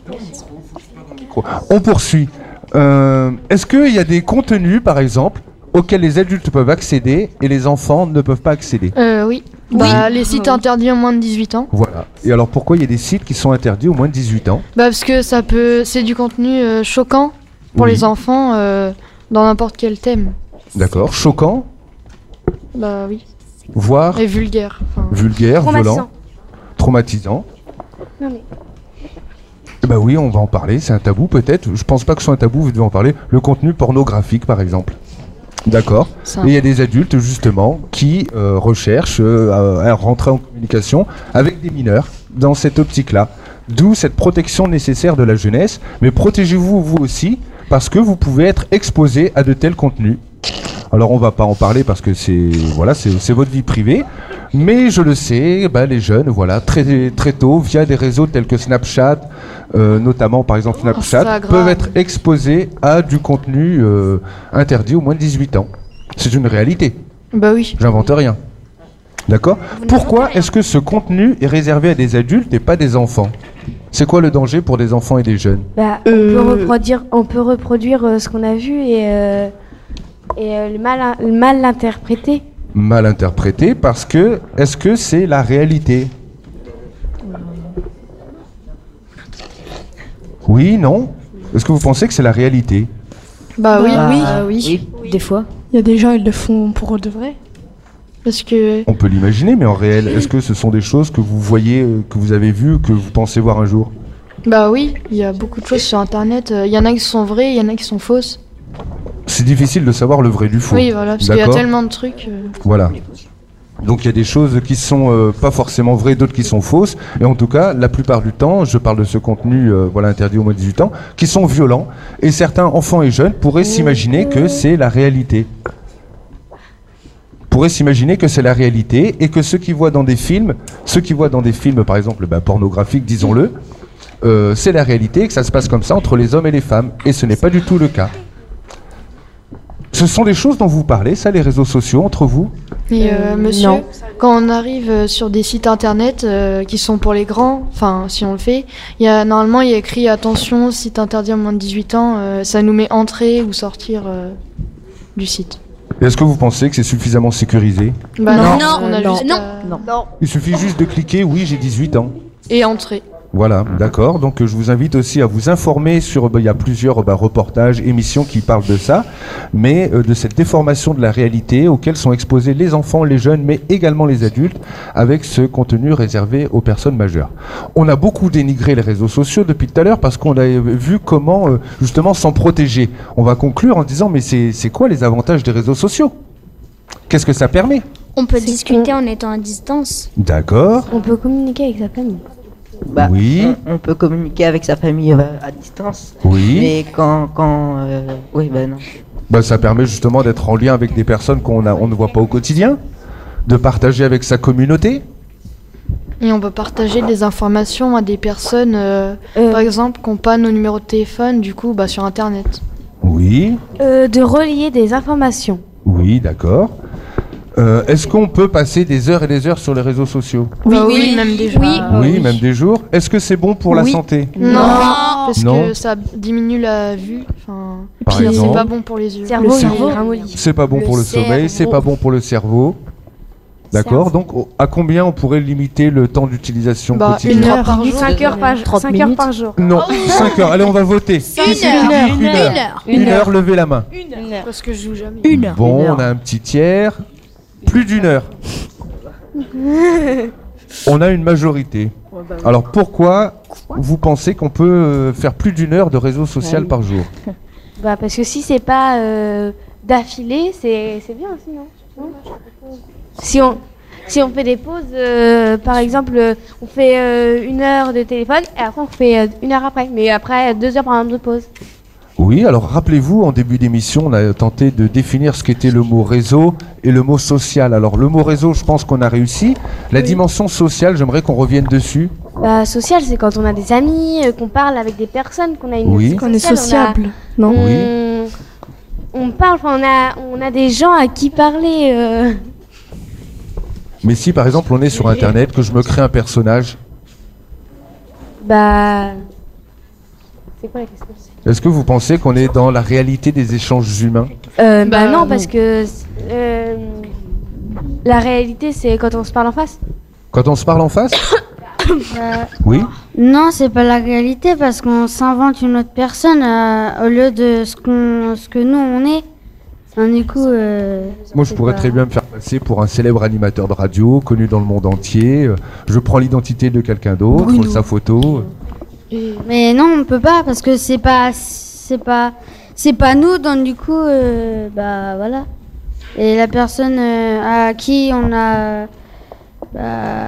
dire, On poursuit. Euh, Est-ce qu'il y a des contenus, par exemple, auxquels les adultes peuvent accéder et les enfants ne peuvent pas accéder? Euh, oui. Bah, les sites interdits en moins de dix-huit ans. Voilà. Et alors pourquoi il y a des sites qui sont interdits aux moins de dix-huit ans? Bah, parce que ça peut, c'est du contenu euh, choquant pour Oui. les enfants euh, dans n'importe quel thème. D'accord. Choquant, Bah oui. voire Et vulgaire. enfin. vulgaire, Traumatisant. violent, traumatisant. Non mais... Bah oui, on va en parler, c'est un tabou peut-être. Je pense pas que ce soit un tabou, vous devez en parler. Le contenu pornographique par exemple. D'accord. Ça. Et il y a des adultes justement qui euh, recherchent euh, à, à rentrer en communication avec des mineurs dans cette optique-là. D'où cette protection nécessaire de la jeunesse. Mais protégez-vous vous aussi parce que vous pouvez être exposé à de tels contenus. Alors on va pas en parler parce que c'est voilà c'est c'est votre vie privée, mais je le sais, bah, les jeunes voilà très très tôt via des réseaux tels que Snapchat, euh, notamment par exemple Snapchat, Instagram. peuvent être exposés à du contenu euh, interdit aux moins de dix-huit ans. C'est une réalité. Bah oui. J'invente rien. D'accord. Pourquoi est-ce que ce contenu est réservé à des adultes et pas des enfants? C'est quoi le danger pour des enfants et des jeunes? Bah, on peut reproduire, on peut reproduire euh, ce qu'on a vu et, euh, et euh, le mal, le mal l'interpréter. Mal interprété parce que est-ce que c'est la réalité? Oui, non? Est-ce que vous pensez que c'est la réalité? Bah oui, Bah, oui. oui, des fois. Il y a des gens, ils le font pour de vrai. Parce que... On peut l'imaginer, mais en réel, est-ce que ce sont des choses que vous voyez, euh, que vous avez vues, que vous pensez voir un jour? Bah oui, il y a beaucoup de choses sur internet. Il y en a qui sont vraies, il y en a qui sont fausses. C'est difficile de savoir le vrai du faux. Oui, voilà, parce qu'il y a D'accord. tellement de trucs. euh. Voilà. Donc il y a des choses qui sont euh, pas forcément vraies, d'autres qui sont fausses. Et en tout cas, la plupart du temps, je parle de ce contenu euh, voilà, interdit aux moins de dix-huit ans, qui sont violents. Et certains enfants et jeunes pourraient s'imaginer que c'est la réalité. Pourraient s'imaginer que c'est la réalité et que ceux qui voient dans des films, ceux qui voient dans des films par exemple bah, pornographiques, disons-le, euh, c'est la réalité et que ça se passe comme ça entre les hommes et les femmes. Et ce n'est pas du tout le cas. Ce sont des choses dont vous parlez, ça, les réseaux sociaux, entre vous? Et euh, Euh, monsieur, non. quand on arrive euh, sur des sites internet euh, qui sont pour les grands, enfin si on le fait, il y a normalement il y a écrit attention, site interdit à moins de dix-huit ans, euh, ça nous met entrer ou sortir euh, du site. Et Est-ce que vous pensez que c'est suffisamment sécurisé? Bah non, Non. on a Non. juste Non. à- Non. Il suffit juste de cliquer, oui, j'ai dix-huit ans. et entrer. Voilà, d'accord. Donc euh, je vous invite aussi à vous informer sur, bah, il y a plusieurs bah, reportages, émissions qui parlent de ça, mais euh, de cette déformation de la réalité auquel sont exposés les enfants, les jeunes, mais également les adultes, avec ce contenu réservé aux personnes majeures. On a beaucoup dénigré les réseaux sociaux depuis tout à l'heure parce qu'on a vu comment euh, justement s'en protéger. On va conclure en disant, mais c'est c'est quoi les avantages des réseaux sociaux? Qu'est-ce que ça permet? On peut discuter en étant à distance. D'accord. On peut communiquer avec sa famille. Bah, Oui. on, on peut communiquer avec sa famille euh, à distance. Oui. Mais quand. quand euh, oui, bah non. Bah, ça permet justement d'être en lien avec des personnes qu'on a, on ne voit pas au quotidien, de partager avec sa communauté. Et on peut partager des informations à des personnes, euh, par exemple, qui n'ont pas nos numéros de téléphone, du coup, bah, sur Internet. Oui, Euh, de relier des informations. oui, d'accord. Euh, Est-ce qu'on peut passer des heures et des heures sur les réseaux sociaux? Oui, oui, même des jours. Oui, même des jours. Est-ce que c'est bon pour la Oui. santé? Non, parce Non. que ça diminue la vue. Enfin, Par puis c'est exemple pas bon pour les yeux. cerveau, Le il cerveau. ramollit. C'est pas bon Le pour le sommeil, c'est pas bon pour le cerveau. D'accord. Donc, au- à combien on pourrait limiter le temps d'utilisation Bah, quotidien? une heure par jour. cinq heures par, trente cinq heures minutes. par jour. Non, cinq heures. Allez, on va voter. Qui c'est qui heure. dit Une Une heure. heure. Une Une heure, heure. levez la main. Une heure. Parce que je joue jamais. Une heure. Bon, Une heure. on a un petit tiers. Plus d'une heure. On a une majorité. Alors pourquoi vous pensez qu'on peut euh, faire plus d'une heure de réseau social Ouais. par jour? Bah, parce que si c'est pas euh, d'affilée, c'est c'est bien aussi, non, Non si on, si on fait des pauses, euh, par exemple, euh, on fait euh, une heure de téléphone et après on fait euh, une heure après. Mais après, deux heures par exemple de pause. Oui, alors rappelez-vous, en début d'émission, on a tenté de définir ce qu'était le mot réseau et le mot social. Alors le mot réseau, je pense qu'on a réussi. La dimension sociale, j'aimerais qu'on revienne dessus. Bah, social, c'est quand on a des amis, euh, qu'on parle avec des personnes, qu'on a une Oui. vie Qu'on est sociale, sociable, on a- non on, on parle, enfin, on a, on a des gens à qui parler. euh. Mais si par exemple on est sur Internet, que je me crée un personnage, Bah, c'est quoi la question? est-ce que vous pensez qu'on est dans la réalité des échanges humains? Euh, bah, Bah, non, non. parce que euh, la réalité, c'est quand on se parle en face. Quand on se parle en face? Bah, Oui. non, c'est pas la réalité parce qu'on s'invente une autre personne euh, au lieu de ce, qu'on, ce que nous on est. Enfin, du coup, euh, Moi, je c'est pourrais pas- très bien me faire passer pour un célèbre animateur de radio, connu dans le monde entier. Euh, Je prends l'identité de quelqu'un d'autre, Bruno. sa photo. Mais non, on peut pas parce que c'est pas, c'est pas, c'est pas nous. Donc du coup, euh, bah voilà. Et la personne euh, à qui on a, bah,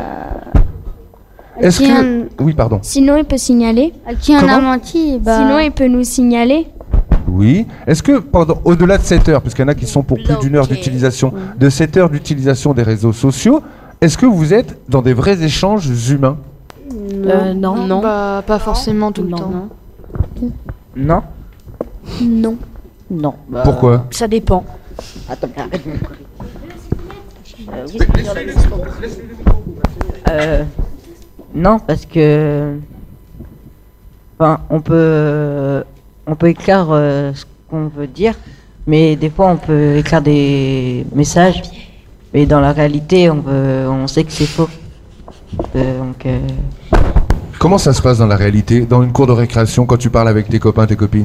à Est-ce qui que- on- Oui, pardon. Sinon, il peut signaler. à qui on a Comment menti, bah, Sinon, il peut nous signaler. Oui. Est-ce que pendant au-delà de sept heures, parce qu'il y en a qui sont pour plus d'une heure d'utilisation, de sept heures d'utilisation des réseaux sociaux, est-ce que vous êtes dans des vrais échanges humains? Euh, non. non. Bah, pas forcément tout le temps. Non. Non. Non. Bah, Pourquoi? Ça dépend. Attends, arrête de me courir. Euh, oui. Euh, non, parce que. Enfin, on peut. On peut écrire euh, ce qu'on veut dire, mais des fois on peut écrire des messages, mais dans la réalité, on, veut, on sait que c'est faux. Euh, donc. euh, Comment ça se passe dans la réalité, dans une cour de récréation, quand tu parles avec tes copains, tes copines?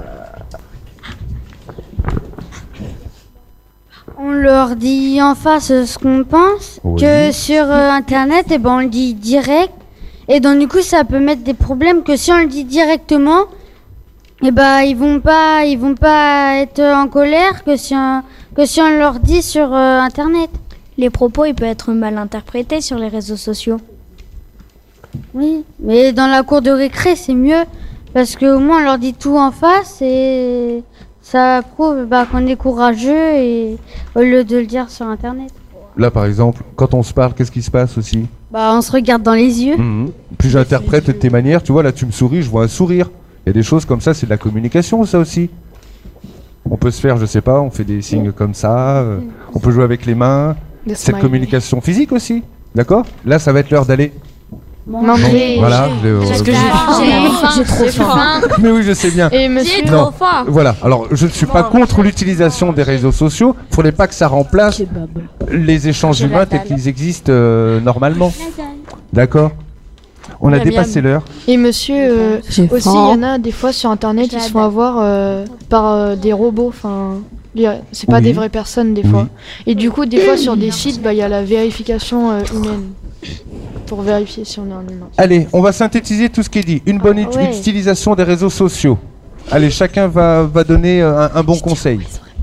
on leur dit en face euh, ce qu'on pense, Oui. que sur euh, internet, et ben on le dit direct, et donc du coup ça peut mettre des problèmes que si on le dit directement, et ben ils vont pas, ils vont pas être en colère que si on, que si on leur dit sur euh, internet. Les propos, ils peuvent être mal interprétés sur les réseaux sociaux. Oui, mais dans la cour de récré c'est mieux parce qu'au moins on leur dit tout en face et ça prouve bah, qu'on est courageux et au lieu de le dire sur internet. Là, par exemple, quand on se parle, qu'est-ce qui se passe aussi? Bah on se regarde dans les yeux. Mhm. Puis j'interprète tes manières, tu vois, là tu me souris, je vois un sourire. Il y a des choses comme ça, c'est de la communication, ça aussi. On peut se faire, je sais pas, on fait des signes comme ça, euh, on peut jouer avec les mains, Des cette smileys. communication physique aussi, d'accord? Là, ça va être l'heure d'aller. Manger. Voilà. le- Parce que le- j'ai j'ai trop faim. Mais oui, je sais bien. Et monsieur, Non. Voilà. Alors, je ne suis pas contre l'utilisation des réseaux sociaux. Il ne faudrait pas que ça remplace les échanges humains tels qu'ils existent euh, normalement. D'accord? On a Miam, dépassé miam. l'heure. Et monsieur, euh, J'ai aussi, il y faim. en a des fois sur internet, ils se font avoir euh, par euh, des robots. Enfin, il y a- c'est pas Oui. des vraies personnes des fois. Et du coup, des fois sur des sites, bah, il y a la vérification euh, humaine pour vérifier si on est un humain. Allez, on va synthétiser tout ce qui est dit. Une bonne ut- ouais. utilisation des réseaux sociaux. Allez, chacun va, va donner euh, un, un bon conseil.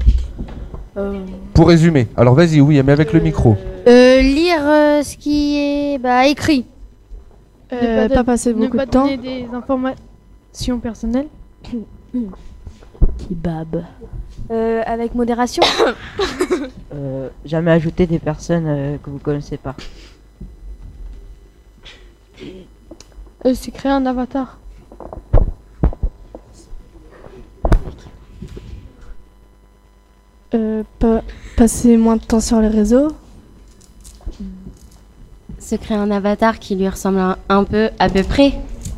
Pour résumer. Alors, vas-y, oui, mais avec le micro. Euh, lire euh, ce qui est bah, écrit. Euh, pas passer beaucoup ne pas de temps. donner des informations personnelles. Kebab. Euh, avec modération. Euh, jamais ajouter des personnes euh, que vous connaissez pas. Euh, c'est créer un avatar. Euh, pas passer moins de temps sur les réseaux. Se créer un avatar qui lui ressemble un, un peu, à peu près.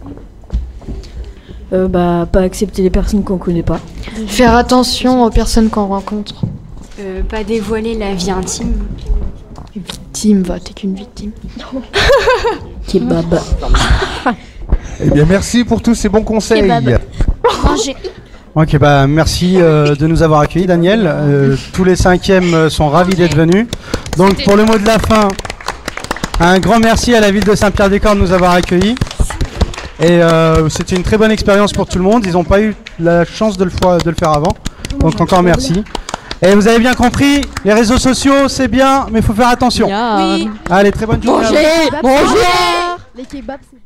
Euh, bah, pas accepter les personnes qu'on connaît pas. Faire attention aux personnes qu'on rencontre. Euh, pas dévoiler la vie intime. Victime, va, t'es qu'une victime. Kebab. Eh bien, merci pour tous ces bons conseils. Kebab. Manger. Ok, bah merci euh, de nous avoir accueillis, Daniel. Euh, tous les cinquièmes euh, sont ravis d'être venus. Donc pour le mot de la fin, un grand merci à la ville de Saint-Pierre-des-Corps de nous avoir accueillis. Et euh, c'était une très bonne expérience pour tout le monde. Ils n'ont pas eu la chance de le, fois- de le faire avant. Donc encore merci. Et vous avez bien compris, les réseaux sociaux c'est bien, mais il faut faire attention. Oui. Allez, très bonne journée. à vous. Manger, manger. Les kebabs, c'est